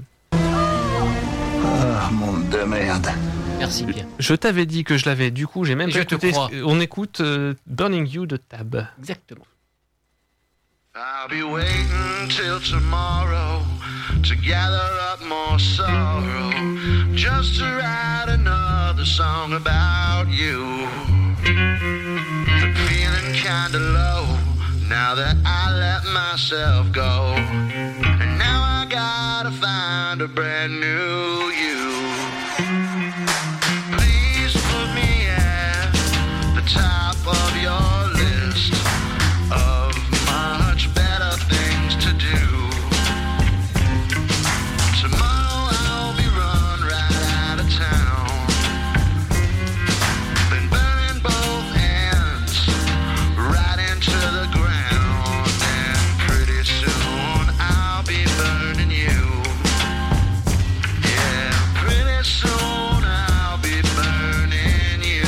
Ah, monde de merde. Merci Pierre. Je t'avais dit que je l'avais, du coup j'ai même Je pas te écouté. crois. On écoute Burning You de Tab. Exactement. I'll be waiting till tomorrow to gather up more sorrow, just to write another song about you. I'm feeling kinda low now that I let myself go, and now I gotta find a brand new you. Please put me at the top of your list of much better things to do. Tomorrow I'll be run right out of town, then burning both ends right into the ground, and pretty soon I'll be burning you. Yeah, pretty soon I'll be burning you.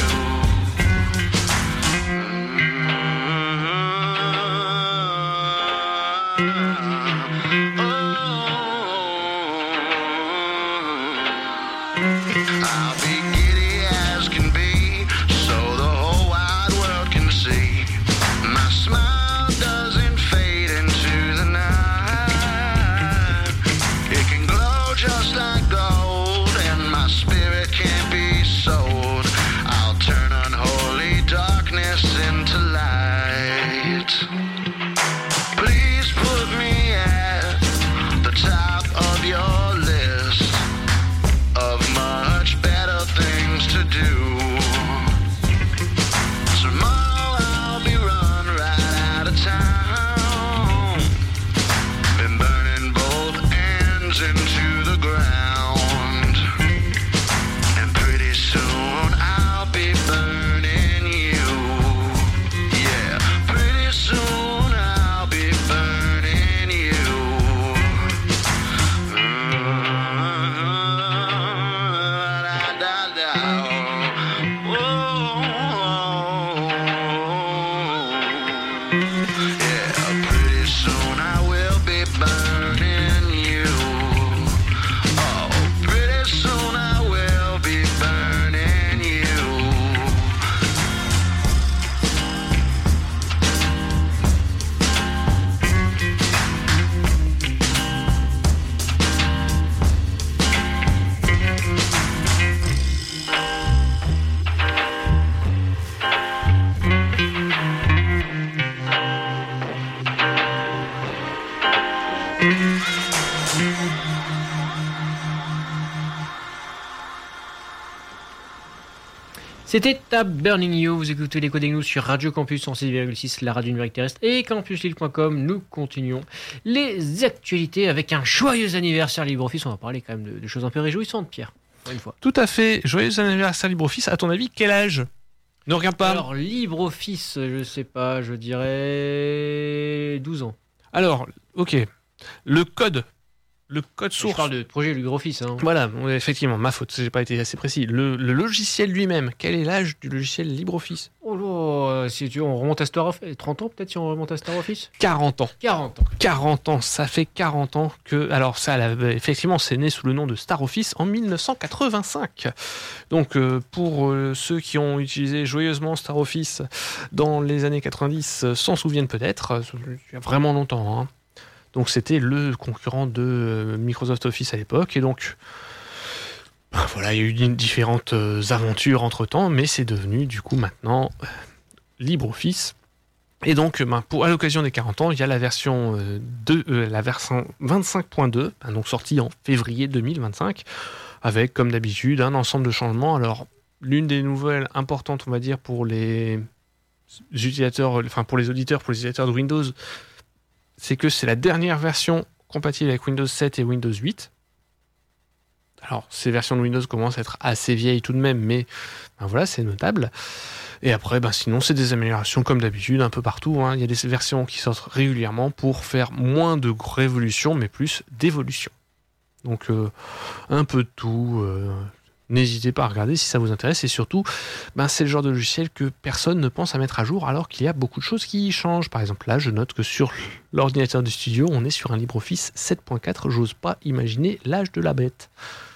I'll be giddy as can be, so the whole wide world can see. My smile doesn't fade into the night. C'était Tab Burning You, vous écoutez les Coding News sur Radio Campus en 6,6, la radio numérique terrestre et campuslille.com. Nous continuons les actualités avec un joyeux anniversaire LibreOffice. On va parler quand même de choses un peu réjouissantes, Pierre, une fois. Tout à fait. Joyeux anniversaire LibreOffice. À ton avis, quel âge ? Ne regarde pas. Alors, LibreOffice, je sais pas, je dirais 12 ans. Alors, ok. Le code source. Je parle de projet LibreOffice. Hein. Voilà, effectivement, ma faute, j'ai pas été assez précis. Le logiciel lui-même, quel est l'âge du logiciel LibreOffice ? Oh là, si on remonte à Star Office, 30 ans peut-être si on remonte à Star Office ? 40 ans. 40 ans. 40 ans, ça fait 40 ans que... Alors ça, effectivement, c'est né sous le nom de Star Office en 1985. Donc pour ceux qui ont utilisé joyeusement Star Office dans les années 90, s'en souviennent peut-être, il y a vraiment longtemps, hein. Donc c'était le concurrent de Microsoft Office à l'époque, et donc voilà, il y a eu différentes aventures entre-temps, mais c'est devenu du coup maintenant LibreOffice. Et donc à l'occasion des 40 ans, il y a la version 25.2, donc sortie en février 2025, avec comme d'habitude un ensemble de changements. Alors l'une des nouvelles importantes, on va dire, pour les utilisateurs, enfin pour les auditeurs, pour les utilisateurs de Windows, c'est que c'est la dernière version compatible avec Windows 7 et Windows 8. Alors, ces versions de Windows commencent à être assez vieilles tout de même, mais voilà, c'est notable. Et après, sinon, c'est des améliorations comme d'habitude, un peu partout, hein. Il y a des versions qui sortent régulièrement pour faire moins de révolutions, mais plus d'évolutions. Donc, un peu de tout. N'hésitez pas à regarder si ça vous intéresse, et surtout, c'est le genre de logiciel que personne ne pense à mettre à jour alors qu'il y a beaucoup de choses qui changent. Par exemple, là, je note que sur l'ordinateur du studio, on est sur un LibreOffice 7.4. J'ose pas imaginer l'âge de la bête.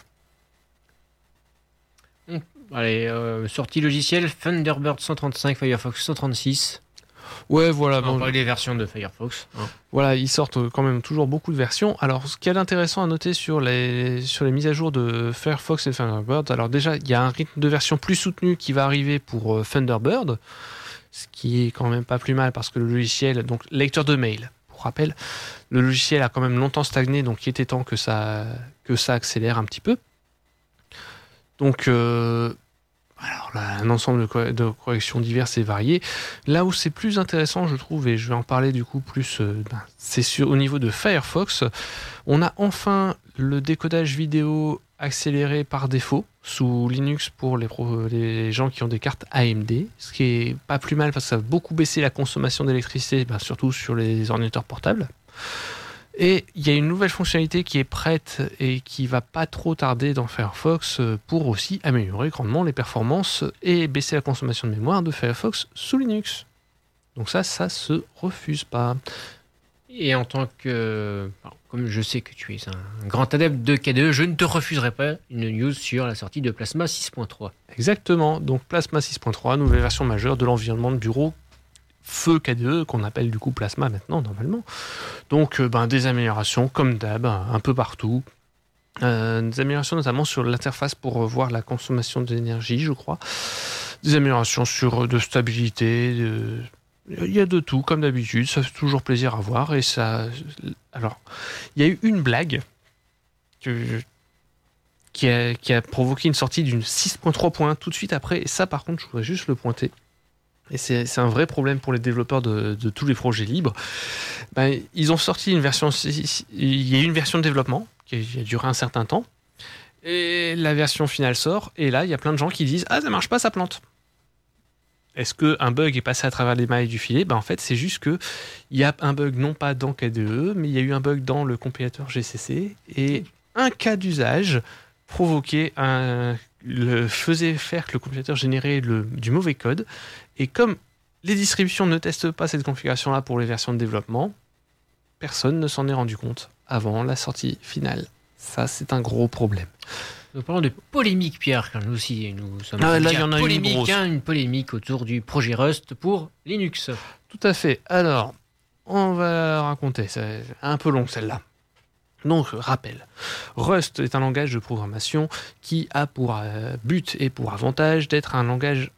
Allez, sortie logicielle Thunderbird 135, Firefox 136. Ouais, voilà. On parlait des versions de Firefox. Hein. Voilà, ils sortent quand même toujours beaucoup de versions. Alors, ce qu'il y a d'intéressant à noter sur les mises à jour de Firefox et Thunderbird, alors déjà, il y a un rythme de version plus soutenu qui va arriver pour Thunderbird, ce qui est quand même pas plus mal parce que le logiciel, donc lecteur de mail, pour rappel, le logiciel a quand même longtemps stagné, donc il était temps que ça accélère un petit peu. Donc, alors là, un ensemble de corrections diverses et variées. Là où c'est plus intéressant, je trouve, et je vais en parler du coup plus, c'est au niveau de Firefox. On a enfin le décodage vidéo accéléré par défaut sous Linux pour les gens qui ont des cartes AMD, ce qui est pas plus mal parce que ça va beaucoup baisser la consommation d'électricité, surtout sur les ordinateurs portables. Et il y a une nouvelle fonctionnalité qui est prête et qui va pas trop tarder dans Firefox pour aussi améliorer grandement les performances et baisser la consommation de mémoire de Firefox sous Linux. Donc ça se refuse pas. Et en tant que... comme je sais que tu es un grand adepte de KDE, je ne te refuserai pas une news sur la sortie de Plasma 6.3. Exactement, donc Plasma 6.3, nouvelle version majeure de l'environnement de bureau Feu KDE, qu'on appelle du coup Plasma maintenant, normalement. Donc, des améliorations, comme d'hab, un peu partout. Des améliorations notamment sur l'interface pour voir la consommation d'énergie, je crois. Des améliorations sur de stabilité. Il y a de tout, comme d'habitude. Ça fait toujours plaisir à voir. Et ça... Alors, il y a eu une blague qui a provoqué une sortie d'une 6.3.1 tout de suite après. Et ça, par contre, je voudrais juste le pointer. Et c'est un vrai problème pour les développeurs de tous les projets libres. Ils ont sorti une version... Il y a eu une version de développement qui a duré un certain temps. Et la version finale sort. Et là, il y a plein de gens qui disent « Ah, ça marche pas, ça plante ». Est-ce qu'un bug est passé à travers les mailles du filet ? En fait, c'est juste qu'il y a un bug non pas dans KDE, mais il y a eu un bug dans le compilateur GCC. Et un cas d'usage faisait faire que le compilateur générait du mauvais code. Et comme les distributions ne testent pas cette configuration-là pour les versions de développement, personne ne s'en est rendu compte avant la sortie finale. Ça, c'est un gros problème. Nous parlons de polémique, Pierre, car nous aussi, nous sommes... là, il y en a une polémique autour du projet Rust pour Linux. Tout à fait. Alors, on va raconter. C'est un peu long, celle-là. Donc, rappel. Rust est un langage de programmation qui a pour but et pour avantage d'être un langage,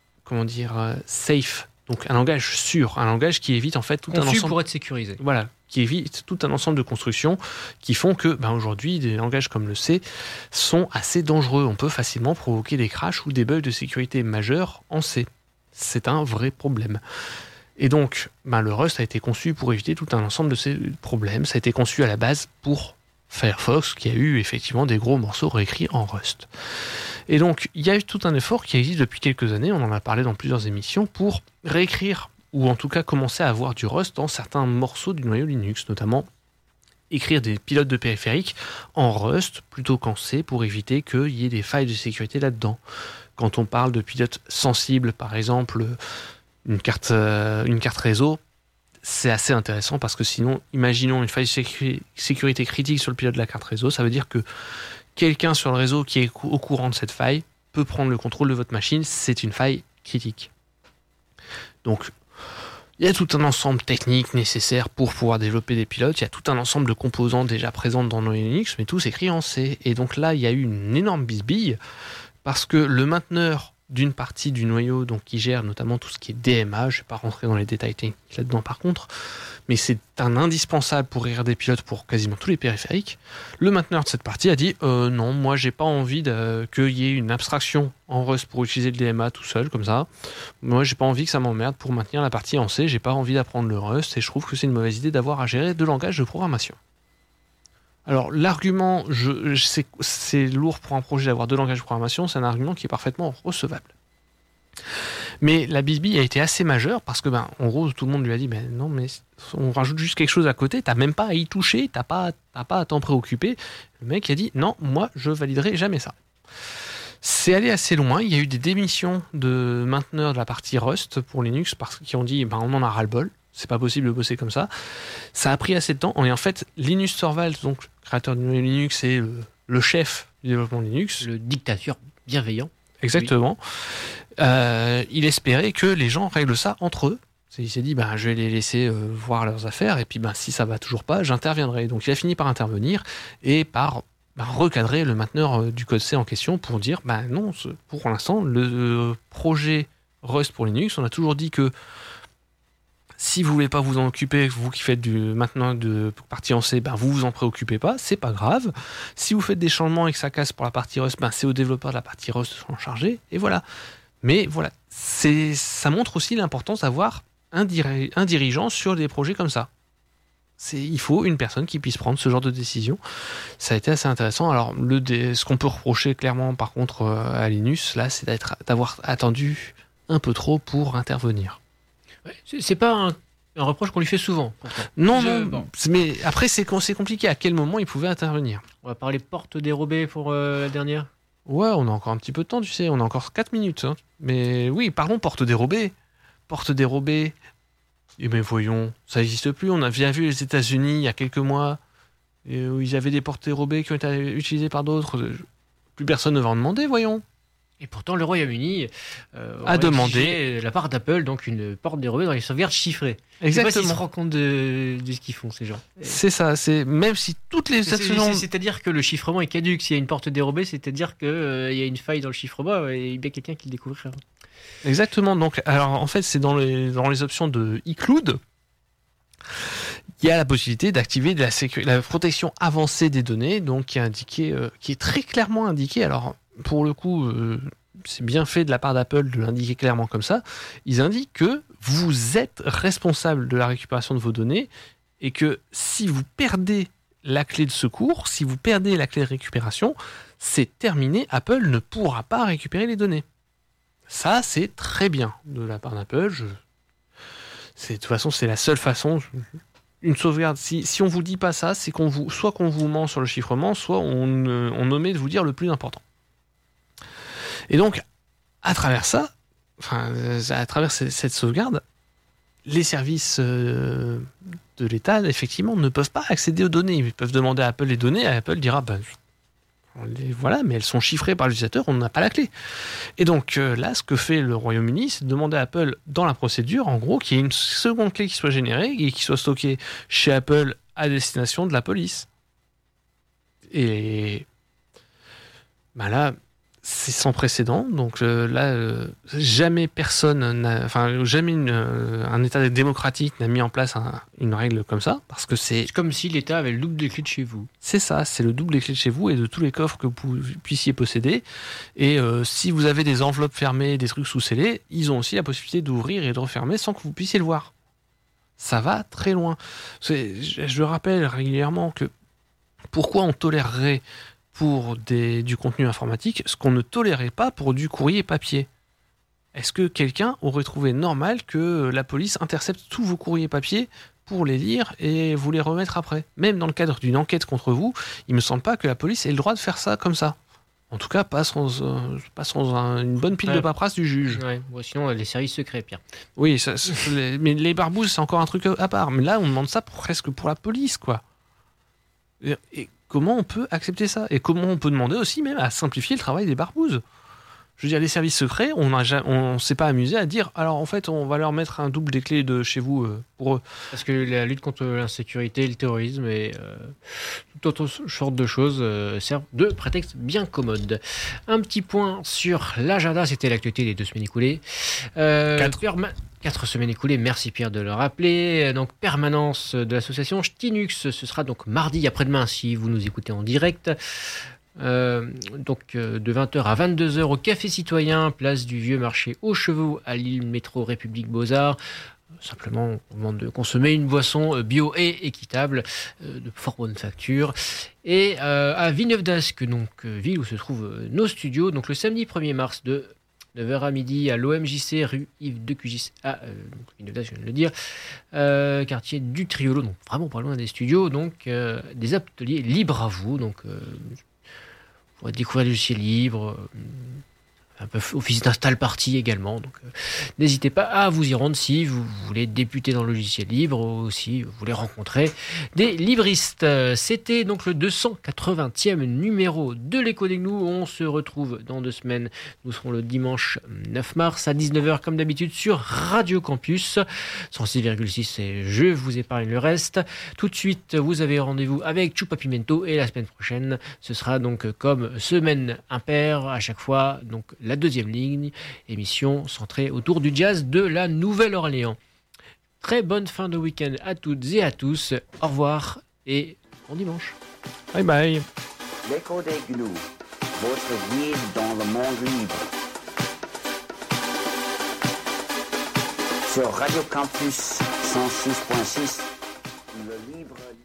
safe. Donc, un langage sûr. Un langage qui évite, en fait, tout un ensemble... pour être sécurisé. Voilà. qui évite tout un ensemble de constructions qui font que aujourd'hui des langages comme le C sont assez dangereux. On peut facilement provoquer des crashs ou des bugs de sécurité majeurs en C. C'est un vrai problème. Et donc le Rust a été conçu pour éviter tout un ensemble de ces problèmes. Ça a été conçu à la base pour Firefox, qui a eu effectivement des gros morceaux réécrits en Rust. Et donc il y a eu tout un effort qui existe depuis quelques années, on en a parlé dans plusieurs émissions, pour réécrire ou en tout cas commencer à avoir du Rust dans certains morceaux du noyau Linux, notamment écrire des pilotes de périphériques en Rust plutôt qu'en C pour éviter qu'il y ait des failles de sécurité là-dedans. Quand on parle de pilotes sensibles, par exemple une carte réseau, c'est assez intéressant parce que sinon, imaginons une faille de sécurité critique sur le pilote de la carte réseau, ça veut dire que quelqu'un sur le réseau qui est au courant de cette faille peut prendre le contrôle de votre machine, c'est une faille critique. Donc, il y a tout un ensemble technique nécessaire pour pouvoir développer des pilotes, il y a tout un ensemble de composants déjà présents dans nos Linux, mais tous écrits en C. Et donc là, il y a eu une énorme bisbille parce que le mainteneur d'une partie du noyau donc, qui gère notamment tout ce qui est DMA, je ne vais pas rentrer dans les détails techniques là-dedans par contre, mais c'est un indispensable pour écrire des pilotes pour quasiment tous les périphériques. Le mainteneur de cette partie a dit non, moi j'ai pas envie qu'il y ait une abstraction en Rust pour utiliser le DMA tout seul comme ça. Moi j'ai pas envie que ça m'emmerde pour maintenir la partie en C, j'ai pas envie d'apprendre le Rust et je trouve que c'est une mauvaise idée d'avoir à gérer deux langages de programmation. Alors l'argument, c'est lourd pour un projet d'avoir deux langages de programmation, c'est un argument qui est parfaitement recevable. Mais la bisbille a été assez majeure parce que, en gros, tout le monde lui a dit non, mais on rajoute juste quelque chose à côté, t'as même pas à y toucher, t'as pas à t'en préoccuper. Le mec a dit non, moi je validerai jamais ça. C'est allé assez loin, il y a eu des démissions de mainteneurs de la partie Rust pour Linux parce qu'ils ont dit on en a ras-le-bol, c'est pas possible de bosser comme ça. Ça a pris assez de temps, et en fait, Linus Torvalds, donc créateur du Linux, et le chef du développement Linux. Le dictateur bienveillant. Exactement. Oui. Il espérait que les gens règlent ça entre eux. Il s'est dit, je vais les laisser voir leurs affaires, et puis si ça va toujours pas, j'interviendrai. Donc il a fini par intervenir et par recadrer le mainteneur du code C en question pour dire, non, pour l'instant, le projet Rust pour Linux, on a toujours dit que si vous voulez pas vous en occuper, vous qui faites du maintenant de partie en C, vous vous en préoccupez pas, c'est pas grave. Si vous faites des changements et que ça casse pour la partie Rust, c'est aux développeurs de la partie Rust de s'en charger, et voilà. Mais voilà, ça montre aussi l'importance d'avoir un dirigeant sur des projets comme ça. Il faut une personne qui puisse prendre ce genre de décision. Ça a été assez intéressant. Alors, ce qu'on peut reprocher clairement, par contre, à Linus, là, c'est d'avoir attendu un peu trop pour intervenir. Ouais, c'est pas un reproche qu'on lui fait souvent. Non, mais après, c'est compliqué. À quel moment il pouvait intervenir ? On va parler porte dérobée pour la dernière. Ouais, on a encore un petit peu de temps, tu sais. On a encore 4 minutes. Hein. Mais oui, parlons porte dérobée. Porte dérobée. Et voyons, ça n'existe plus. On a bien vu les États-Unis il y a quelques mois où ils avaient des portes dérobées qui ont été utilisées par d'autres. Plus personne ne va en demander, voyons. Et pourtant, le Royaume-Uni a demandé de la part d'Apple donc une porte dérobée dans les sauvegardes chiffrées. Exactement. Je sais pas s'ils se rendent compte de ce qu'ils font, ces gens. C'est ça. Même si toutes les c'est-à-dire que le chiffrement est caduque. S'il y a une porte dérobée, c'est-à-dire qu'il y a une faille dans le chiffrement et il y a bien quelqu'un qui le découvrira. Exactement. Donc, alors en fait, c'est dans les options de iCloud. Il y a la possibilité d'activer la protection avancée des données, donc qui est indiqué, qui est très clairement indiqué. Alors pour le coup, c'est bien fait de la part d'Apple de l'indiquer clairement comme ça. Ils indiquent que vous êtes responsable de la récupération de vos données et que si vous perdez la clé de secours, si vous perdez la clé de récupération, c'est terminé. Apple ne pourra pas récupérer les données. Ça, c'est très bien de la part d'Apple. De toute façon, c'est la seule façon. Une sauvegarde, si on vous dit pas ça, c'est soit qu'on vous ment sur le chiffrement, soit on omet de vous dire le plus important. Et donc, à travers ça, à travers cette sauvegarde, les services de l'État, effectivement, ne peuvent pas accéder aux données. Ils peuvent demander à Apple les données, et Apple dira voilà, mais elles sont chiffrées par l'utilisateur, on n'a pas la clé. Et donc là, ce que fait le Royaume-Uni, c'est de demander à Apple, dans la procédure, en gros, qu'il y ait une seconde clé qui soit générée et qui soit stockée chez Apple à destination de la police. Et là, c'est sans précédent. Donc jamais un État démocratique n'a mis en place une règle comme ça, parce que c'est C'est comme si l'État avait le double des clés de chez vous. c'est ça, c'est le double des clés de chez vous et de tous les coffres que vous puissiez posséder. Et si vous avez des enveloppes fermées, des trucs sous-scellés, ils ont aussi la possibilité d'ouvrir et de refermer sans que vous puissiez le voir. Ça va très loin. Je rappelle régulièrement que pourquoi on tolérerait pour du contenu informatique ce qu'on ne tolérait pas pour du courrier papier. Est-ce que quelqu'un aurait trouvé normal que la police intercepte tous vos courriers papier pour les lire et vous les remettre après ? Même dans le cadre d'une enquête contre vous, il ne me semble pas que la police ait le droit de faire ça comme ça. En tout cas, pas sans une bonne pile de paperasse du juge. Ouais, bon, sinon, les services secrets, Pierre. Oui, mais les barbouzes, c'est encore un truc à part. Mais là, on demande ça presque pour la police, quoi. Et comment on peut accepter ça ? Et comment on peut demander aussi même à simplifier le travail des barbouzes ? Je veux dire, les services secrets, on s'est pas amusé à dire, alors en fait, on va leur mettre un double des clés de chez vous pour eux. Parce que la lutte contre l'insécurité, le terrorisme et toute autre sorte de choses servent de prétexte bien commode. Un petit point sur l'agenda, c'était l'actualité des 2 semaines écoulées. 4 semaines écoulées, merci Pierre de le rappeler. Donc, permanence de l'association Ch'tinux, ce sera donc mardi après-demain si vous nous écoutez en direct. De 20h à 22h au Café Citoyen, place du Vieux Marché aux Chevaux à Lille, métro République Beaux-Arts. Simplement, on demande de consommer une boisson bio et équitable, de fort bonne facture. Et à Villeneuve-d'Ascq, donc ville où se trouvent nos studios, donc le samedi 1er mars de 9h à midi à l'OMJC, rue Yves de Cugis à Villeneuve-d'Ascq, je viens de le dire, quartier du Triolo, donc vraiment pas loin des studios, donc des ateliers libres à vous, donc pour découvrir les logiciels libres, un peu office d'install party également. Donc, n'hésitez pas à vous y rendre si vous voulez débuter dans le logiciel libre ou si vous voulez rencontrer des libristes. C'était donc le 280e numéro de l'Écho des Gnous. On se retrouve dans 2 semaines. Nous serons le dimanche 9 mars à 19h comme d'habitude sur Radio Campus 106,6 et je vous épargne le reste. Tout de suite, vous avez rendez-vous avec Chupa Pimento et la semaine prochaine, ce sera donc comme semaine impaire à chaque fois, donc la 2e ligne, émission centrée autour du jazz de la Nouvelle-Orléans. Très bonne fin de week-end à toutes et à tous. Au revoir et bon dimanche. Bye bye. L'écho des gnous, votre guide dans le monde libre. Sur Radio Campus 106.6, le libre...